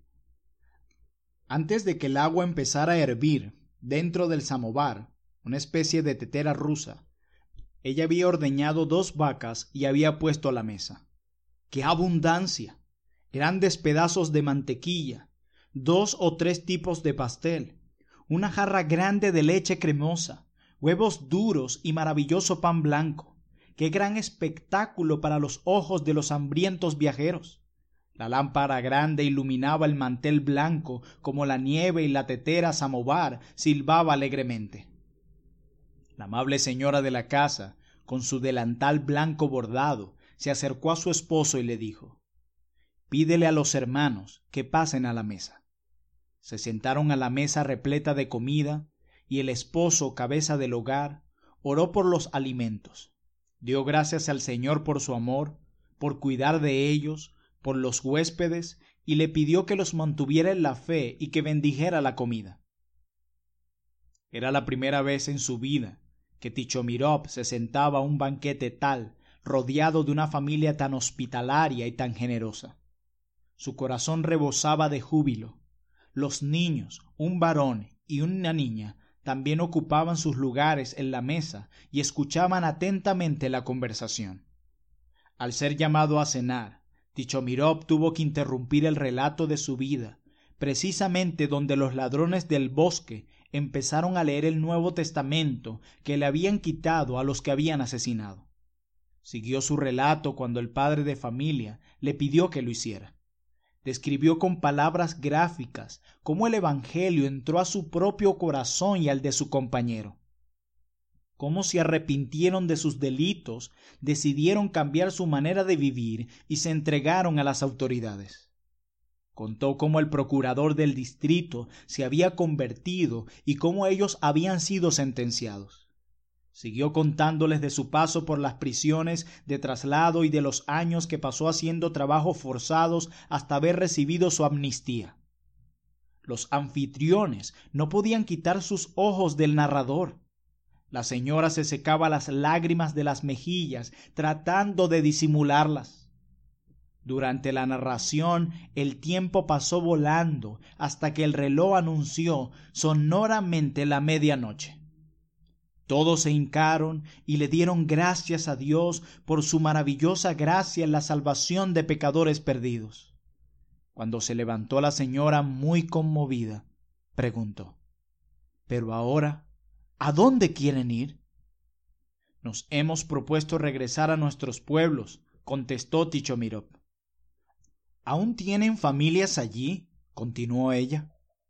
Antes de que el agua empezara a hervir dentro del samovar, una especie de tetera rusa, ella había ordeñado dos vacas y había puesto a la mesa. ¡Qué abundancia! Grandes pedazos de mantequilla, dos o tres tipos de pastel, una jarra grande de leche cremosa, huevos duros y maravilloso pan blanco. ¡Qué gran espectáculo para los ojos de los hambrientos viajeros! La lámpara grande iluminaba el mantel blanco como la nieve y la tetera samovar silbaba alegremente. La amable señora de la casa, con su delantal blanco bordado, se acercó a su esposo y le dijo: «Pídele a los hermanos que pasen a la mesa». Se sentaron a la mesa repleta de comida, y el esposo, cabeza del hogar, oró por los alimentos. Dio gracias al Señor por su amor, por cuidar de ellos, por los huéspedes, y le pidió que los mantuviera en la fe y que bendijera la comida. Era la primera vez en su vida que Tichomirov se sentaba a un banquete tal, rodeado de una familia tan hospitalaria y tan generosa. Su corazón rebosaba de júbilo. Los niños, un varón y una niña, también ocupaban sus lugares en la mesa y escuchaban atentamente la conversación. Al ser llamado a cenar, Tichomirov tuvo que interrumpir el relato de su vida, precisamente donde los ladrones del bosque empezaron a leer el Nuevo Testamento que le habían quitado a los que habían asesinado. Siguió su relato cuando el padre de familia le pidió que lo hiciera. Describió con palabras gráficas cómo el Evangelio entró a su propio corazón y al de su compañero. Cómo se arrepintieron de sus delitos, decidieron cambiar su manera de vivir y se entregaron a las autoridades. Contó cómo el procurador del distrito se había convertido y cómo ellos habían sido sentenciados. Siguió contándoles de su paso por las prisiones de traslado y de los años que pasó haciendo trabajos forzados hasta haber recibido su amnistía. Los anfitriones no podían quitar sus ojos del narrador. La señora se secaba las lágrimas de las mejillas tratando de disimularlas. Durante la narración el tiempo pasó volando hasta que el reloj anunció sonoramente la medianoche. Todos se hincaron y le dieron gracias a Dios por su maravillosa gracia en la salvación de pecadores perdidos. Cuando se levantó la señora muy conmovida, preguntó: «Pero ahora, ¿a dónde quieren ir?» «Nos hemos propuesto regresar a nuestros pueblos», contestó Tichomirov. «¿Aún tienen familias allí?», continuó ella.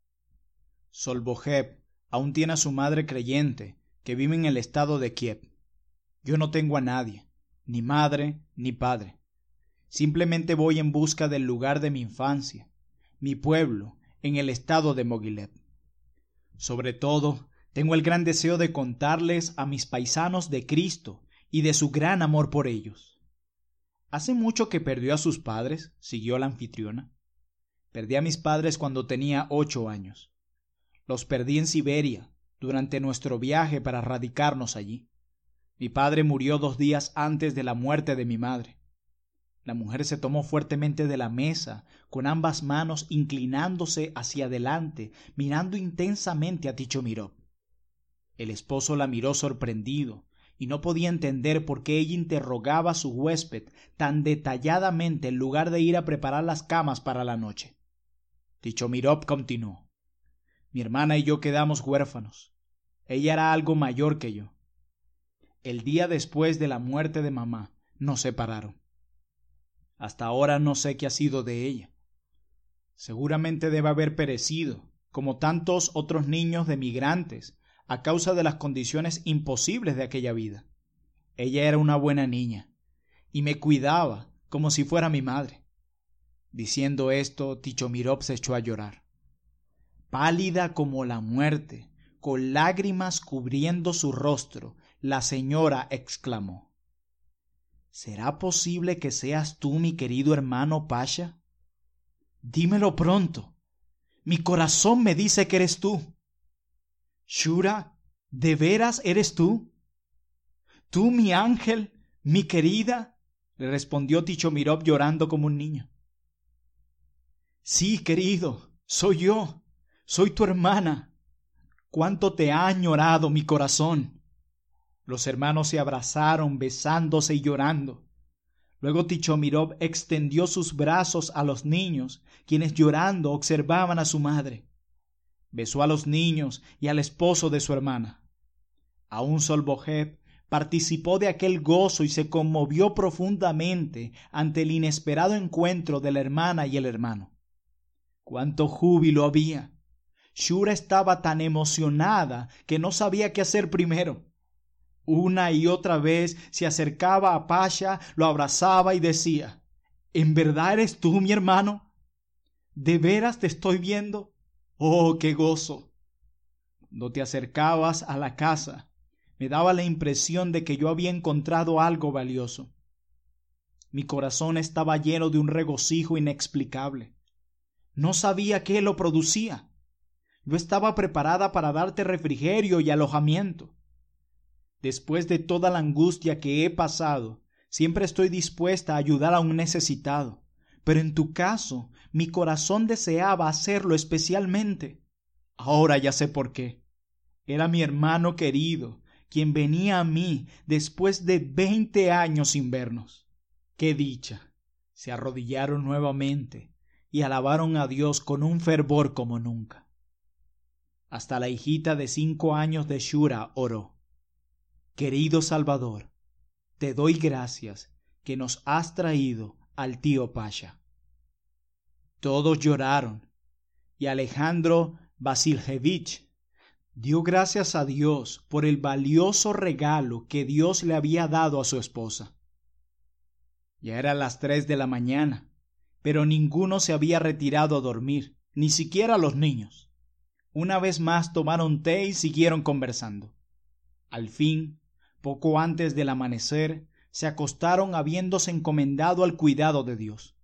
«Solbojev aún tiene a su madre creyente, que vive en el estado de Kiev. Yo no tengo a nadie, ni madre ni padre. Simplemente voy en busca del lugar de mi infancia, mi pueblo, en el estado de Mogilev. Sobre todo, tengo el gran deseo de contarles a mis paisanos de Cristo y de su gran amor por ellos». «¿Hace mucho que perdió a sus padres?», siguió la anfitriona. «Perdí a mis padres cuando tenía ocho años. Los perdí en Siberia, durante nuestro viaje para radicarnos allí. Mi padre murió dos días antes de la muerte de mi madre». La mujer se tomó fuertemente de la mesa, con ambas manos inclinándose hacia adelante, mirando intensamente a Tichomirov. El esposo la miró sorprendido y no podía entender por qué ella interrogaba a su huésped tan detalladamente en lugar de ir a preparar las camas para la noche. Tichomirov continuó: «Mi hermana y yo quedamos huérfanos. Ella era algo mayor que yo. El día después de la muerte de mamá nos separaron. Hasta ahora no sé qué ha sido de ella. Seguramente debe haber perecido, como tantos otros niños de migrantes, a causa de las condiciones imposibles de aquella vida. Ella era una buena niña, y me cuidaba como si fuera mi madre». Diciendo esto, Tichomirov se echó a llorar. Pálida como la muerte, con lágrimas cubriendo su rostro, la señora exclamó: «¿Será posible que seas tú, mi querido hermano Pasha? Dímelo pronto. Mi corazón me dice que eres tú». «Shura, ¿de veras eres tú? ¿Tú, mi ángel, mi querida?», le respondió Tichomirov llorando como un niño. «Sí, querido, soy yo, soy tu hermana. Cuánto te ha añorado mi corazón». Los hermanos se abrazaron, besándose y llorando. Luego Tichomirov extendió sus brazos a los niños, quienes llorando observaban a su madre. Besó a los niños y al esposo de su hermana. Aún Solbojev participó de aquel gozo y se conmovió profundamente ante el inesperado encuentro de la hermana y el hermano. ¡Cuánto júbilo había! Shura estaba tan emocionada que no sabía qué hacer primero. Una y otra vez se acercaba a Pasha, lo abrazaba y decía: «¿En verdad eres tú, mi hermano? ¿De veras te estoy viendo? ¡Oh, qué gozo!». Cuando te acercabas a la casa, me daba la impresión de que yo había encontrado algo valioso. Mi corazón estaba lleno de un regocijo inexplicable. No sabía qué lo producía. Yo estaba preparada para darte refrigerio y alojamiento. Después de toda la angustia que he pasado, siempre estoy dispuesta a ayudar a un necesitado, pero en tu caso mi corazón deseaba hacerlo especialmente. Ahora ya sé por qué. Era mi hermano querido, quien venía a mí después de veinte años sin vernos. ¡Qué dicha! Se arrodillaron nuevamente y alabaron a Dios con un fervor como nunca. Hasta la hijita de cinco años de Shura oró: Querido Salvador, te doy gracias que nos has traído al tío Pasha. Todos lloraron y Alejandro Vasiljevich dio gracias a Dios por el valioso regalo que Dios le había dado a su esposa. Ya eran las tres de la mañana, pero ninguno se había retirado a dormir, ni siquiera los niños. Una vez más tomaron té y siguieron conversando. Al fin, poco antes del amanecer, se acostaron habiéndose encomendado al cuidado de Dios.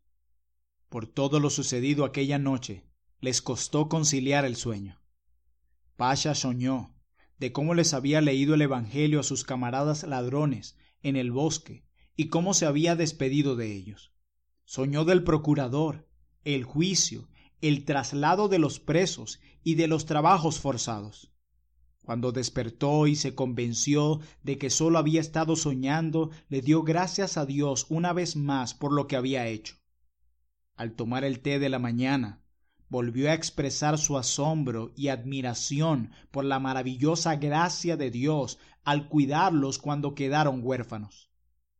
Por todo lo sucedido aquella noche, les costó conciliar el sueño. Pasha soñó de cómo les había leído el Evangelio a sus camaradas ladrones en el bosque y cómo se había despedido de ellos. Soñó del procurador, el juicio, el traslado de los presos y de los trabajos forzados. Cuando despertó y se convenció de que solo había estado soñando, le dio gracias a Dios una vez más por lo que había hecho. Al tomar el té de la mañana, volvió a expresar su asombro y admiración por la maravillosa gracia de Dios al cuidarlos cuando quedaron huérfanos.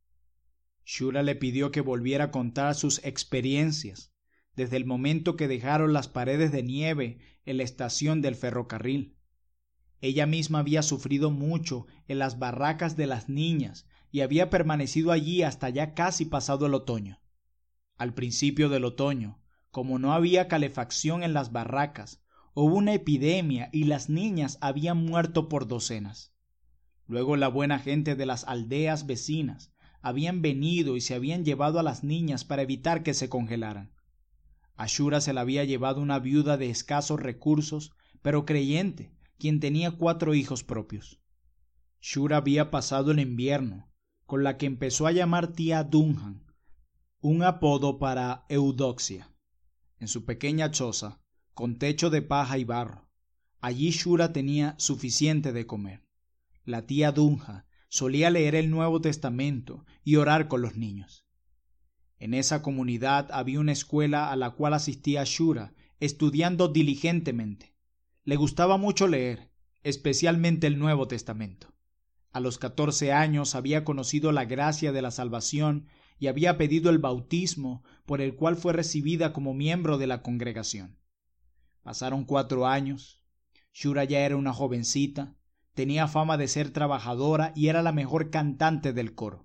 Shura le pidió que volviera a contar sus experiencias desde el momento que dejaron las paredes de nieve en la estación del ferrocarril. Ella misma había sufrido mucho en las barracas de las niñas y había permanecido allí hasta ya casi pasado el otoño. Al principio del otoño, como no había calefacción en las barracas, hubo una epidemia y las niñas habían muerto por docenas. Luego la buena gente de las aldeas vecinas habían venido y se habían llevado a las niñas para evitar que se congelaran. A Shura se la había llevado una viuda de escasos recursos, pero creyente, quien tenía cuatro hijos propios. Shura había pasado el invierno, con la que empezó a llamar tía Dunham, un apodo para Eudoxia, en su pequeña choza, con techo de paja y barro. Allí Shura tenía suficiente de comer. La tía Dunja solía leer el Nuevo Testamento y orar con los niños. En esa comunidad había una escuela a la cual asistía Shura, estudiando diligentemente. Le gustaba mucho leer, especialmente el Nuevo Testamento. A los catorce años había conocido la gracia de la salvación y había pedido el bautismo, por el cual fue recibida como miembro de la congregación. Pasaron cuatro años. Shura ya era una jovencita, tenía fama de ser trabajadora y era la mejor cantante del coro.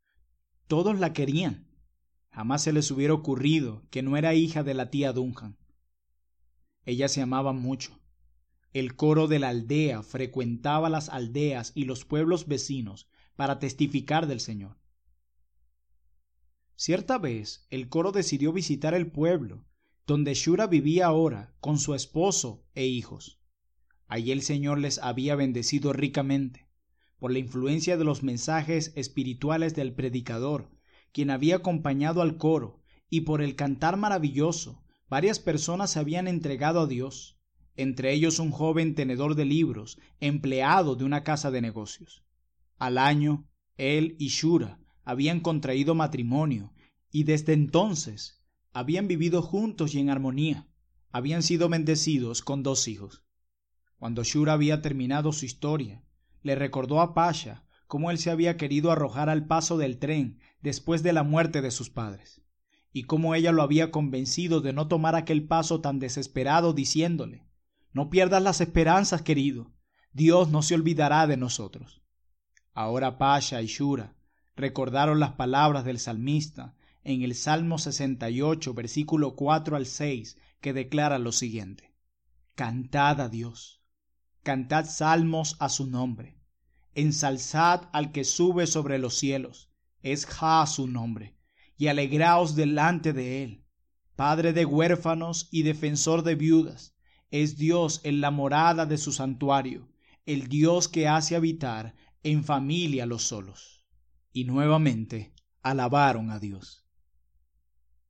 Todos la querían. Jamás se les hubiera ocurrido que no era hija de la tía Dunham. Ellas se amaban mucho. El coro de la aldea frecuentaba las aldeas y los pueblos vecinos para testificar del Señor. Cierta vez el coro decidió visitar el pueblo donde Shura vivía ahora con su esposo e hijos. Allí el Señor les había bendecido ricamente por la influencia de los mensajes espirituales del predicador, quien había acompañado al coro, y por el cantar maravilloso. Varias personas se habían entregado a Dios, entre ellos un joven tenedor de libros, empleado de una casa de negocios. Al año, él y Shura habían contraído matrimonio, y desde entonces habían vivido juntos y en armonía. Habían sido bendecidos con dos hijos. Cuando Shura había terminado su historia, le recordó a Pasha cómo él se había querido arrojar al paso del tren después de la muerte de sus padres, y cómo ella lo había convencido de no tomar aquel paso tan desesperado, diciéndole: «No pierdas las esperanzas, querido, Dios no se olvidará de nosotros». Ahora Pasha y Shura recordaron las palabras del salmista en el Salmo sesenta y ocho, versículo cuatro al seis, que declara lo siguiente: «Cantad a Dios, cantad salmos a su nombre, ensalzad al que sube sobre los cielos, es Jah su nombre, y alegraos delante de él. Padre de huérfanos y defensor de viudas, es Dios en la morada de su santuario, el Dios que hace habitar en familia los solos». Y nuevamente alabaron a Dios.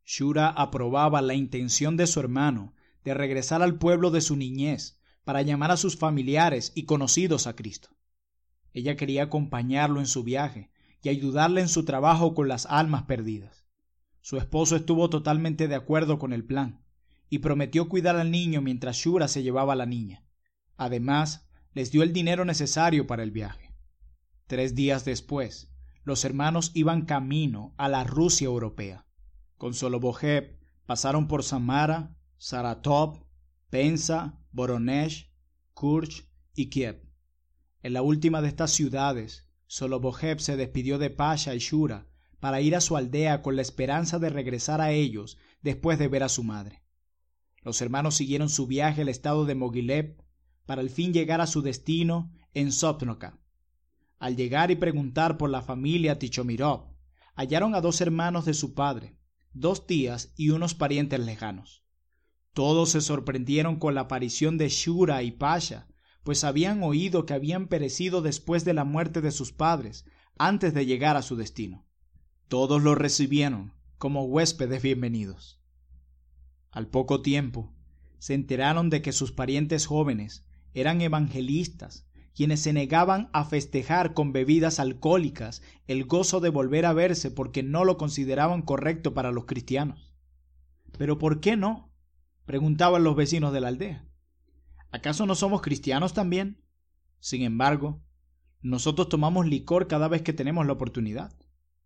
Shura aprobaba la intención de su hermano de regresar al pueblo de su niñez para llamar a sus familiares y conocidos a Cristo. Ella quería acompañarlo en su viaje y ayudarle en su trabajo con las almas perdidas. Su esposo estuvo totalmente de acuerdo con el plan y prometió cuidar al niño mientras Shura se llevaba a la niña. Además, les dio el dinero necesario para el viaje. Tres días después, los hermanos iban camino a la Rusia europea. Con Solovojeb pasaron por Samara, Saratov, Penza, Voronezh, Kursk y Kiev. En la última de estas ciudades, Solovojeb se despidió de Pasha y Shura para ir a su aldea con la esperanza de regresar a ellos después de ver a su madre. Los hermanos siguieron su viaje al estado de Mogilev para al fin llegar a su destino en Sovnovka. Al llegar y preguntar por la familia Tichomirov, hallaron a dos hermanos de su padre, dos tías y unos parientes lejanos. Todos se sorprendieron con la aparición de Shura y Pasha, pues habían oído que habían perecido después de la muerte de sus padres, antes de llegar a su destino. Todos los recibieron como huéspedes bienvenidos. Al poco tiempo, se enteraron de que sus parientes jóvenes eran evangelistas, quienes se negaban a festejar con bebidas alcohólicas el gozo de volver a verse porque no lo consideraban correcto para los cristianos. ¿Pero por qué no?, preguntaban los vecinos de la aldea. ¿Acaso no somos cristianos también? Sin embargo, nosotros tomamos licor cada vez que tenemos la oportunidad.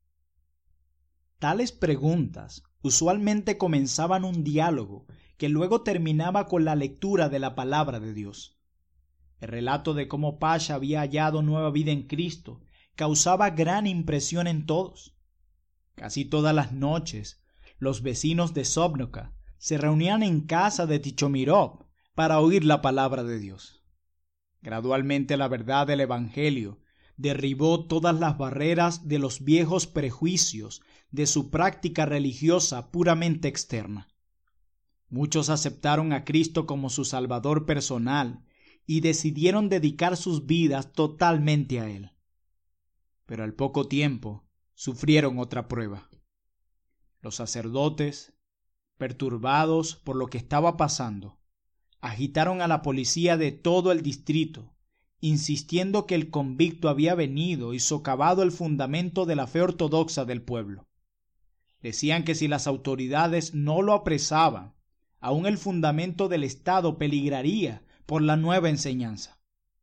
Tales preguntas usualmente comenzaban un diálogo que luego terminaba con la lectura de la palabra de Dios. El relato de cómo Pasha había hallado nueva vida en Cristo causaba gran impresión en todos. Casi todas las noches, los vecinos de Sovnovka se reunían en casa de Tichomirov para oír la palabra de Dios. Gradualmente la verdad del Evangelio derribó todas las barreras de los viejos prejuicios de su práctica religiosa puramente externa. Muchos aceptaron a Cristo como su Salvador personal y decidieron dedicar sus vidas totalmente a Él. Pero al poco tiempo sufrieron otra prueba. Los sacerdotes, perturbados por lo que estaba pasando, agitaron a la policía de todo el distrito, insistiendo que el convicto había venido y socavado el fundamento de la fe ortodoxa del pueblo. Decían que si las autoridades no lo apresaban, aún el fundamento del Estado peligraría por la nueva enseñanza.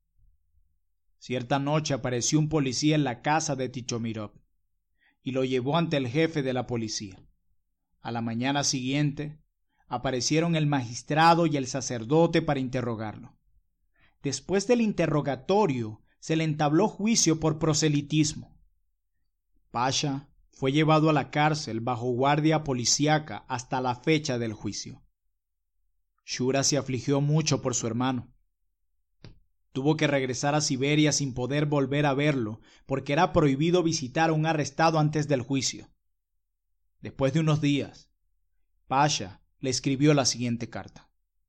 Cierta noche apareció un policía en la casa de Tichomirov y lo llevó ante el jefe de la policía. A la mañana siguiente aparecieron el magistrado y el sacerdote para interrogarlo. Después del interrogatorio se le entabló juicio por proselitismo. Pasha fue llevado a la cárcel bajo guardia policíaca hasta la fecha del juicio. Shura se afligió mucho por su hermano. Tuvo que regresar a Siberia sin poder volver a verlo, porque era prohibido visitar a un arrestado antes del juicio. Después de unos días, Pasha le escribió la siguiente carta.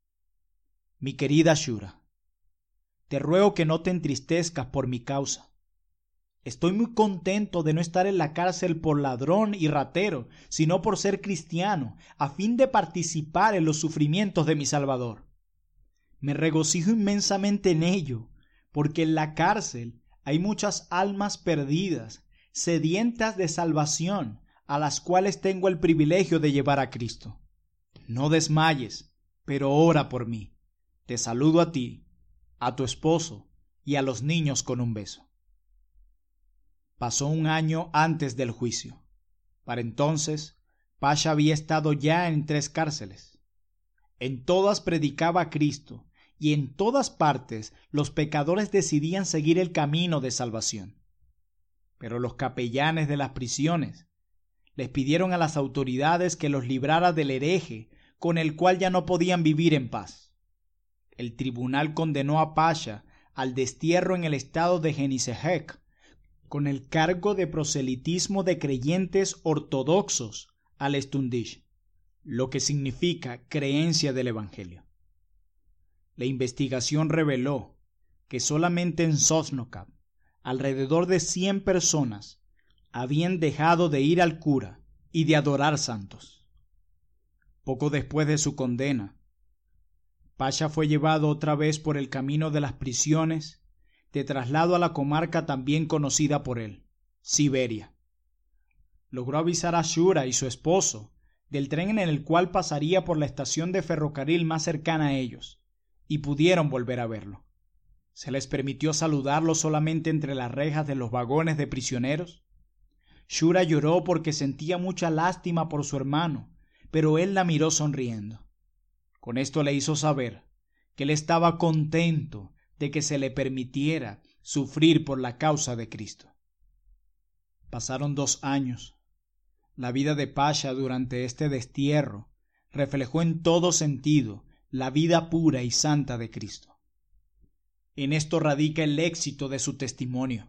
Mi querida Shura, te ruego que no te entristezcas por mi causa. Estoy muy contento de no estar en la cárcel por ladrón y ratero, sino por ser cristiano, a fin de participar en los sufrimientos de mi Salvador. Me regocijo inmensamente en ello, porque en la cárcel hay muchas almas perdidas, sedientas de salvación, a las cuales tengo el privilegio de llevar a Cristo. No desmayes, pero ora por mí. Te saludo a ti, a tu esposo y a los niños con un beso. Pasó un año antes del juicio. Para entonces, Pasha había estado ya en tres cárceles. En todas predicaba a Cristo, y en todas partes los pecadores decidían seguir el camino de salvación. Pero los capellanes de las prisiones les pidieron a las autoridades que los librara del hereje con el cual ya no podían vivir en paz. El tribunal condenó a Pasha al destierro en el estado de Jenisejek, con el cargo de proselitismo de creyentes ortodoxos al Estundish, lo que significa creencia del Evangelio. La investigación reveló que solamente en Sosnovka alrededor de cien personas habían dejado de ir al cura y de adorar santos. poco después de su condena, Pasha fue llevado otra vez por el camino de las prisiones, de traslado a la comarca también conocida por él, Siberia. Logró avisar a Shura y su esposo del tren en el cual pasaría por la estación de ferrocarril más cercana a ellos, y pudieron volver a verlo. ¿Se les permitió saludarlo solamente entre las rejas de los vagones de prisioneros? Shura lloró porque sentía mucha lástima por su hermano, pero él la miró sonriendo. Con esto le hizo saber que él estaba contento de que se le permitiera sufrir por la causa de Cristo. Pasaron dos años. La vida de Pasha durante este destierro reflejó en todo sentido la vida pura y santa de Cristo. En esto radica el éxito de su testimonio.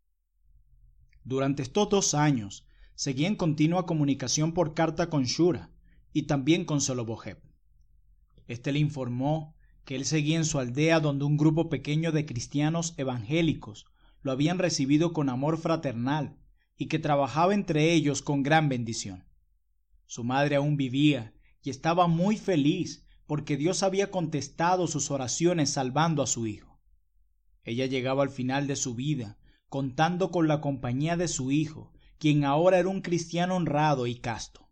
Durante estos dos años seguía en continua comunicación por carta con Shura y también con Solovjev. Este le informó que él seguía en su aldea, donde un grupo pequeño de cristianos evangélicos lo habían recibido con amor fraternal y que trabajaba entre ellos con gran bendición. Su madre aún vivía y estaba muy feliz porque Dios había contestado sus oraciones salvando a su hijo. Ella llegaba al final de su vida contando con la compañía de su hijo, quien ahora era un cristiano honrado y casto.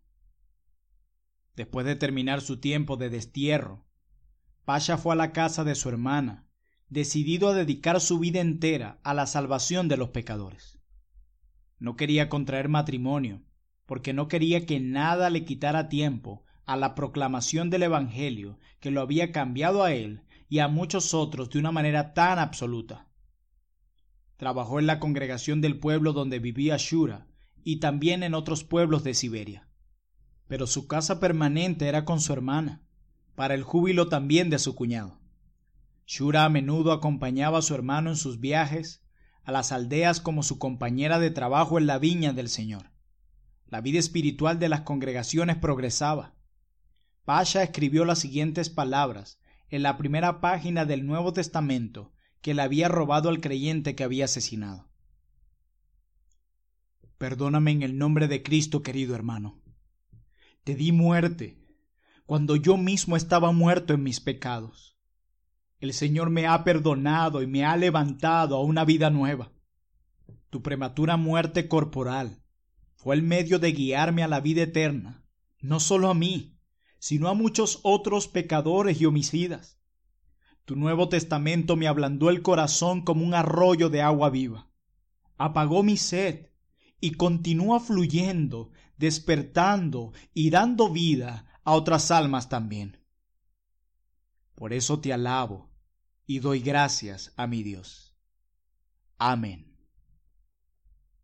Después de terminar su tiempo de destierro, Pasha fue a la casa de su hermana, decidido a dedicar su vida entera a la salvación de los pecadores. No quería contraer matrimonio, porque no quería que nada le quitara tiempo a la proclamación del Evangelio que lo había cambiado a él y a muchos otros de una manera tan absoluta. Trabajó en la congregación del pueblo donde vivía Shura y también en otros pueblos de Siberia. Pero su casa permanente era con su hermana, para el júbilo también de su cuñado. Shura a menudo acompañaba a su hermano en sus viajes a las aldeas como su compañera de trabajo en la viña del Señor. La vida espiritual de las congregaciones progresaba. Pasha escribió las siguientes palabras en la primera página del Nuevo Testamento que le había robado al creyente que había asesinado. Perdóname en el nombre de Cristo, querido hermano. Te di muerte cuando yo mismo estaba muerto en mis pecados. El Señor me ha perdonado y me ha levantado a una vida nueva. Tu prematura muerte corporal fue el medio de guiarme a la vida eterna, no solo a mí, sino a muchos otros pecadores y homicidas. Tu Nuevo Testamento me ablandó el corazón como un arroyo de agua viva. Apagó mi sed y continúa fluyendo, despertando y dando vida a otras almas también. Por eso te alabo y doy gracias a mi Dios. Amén.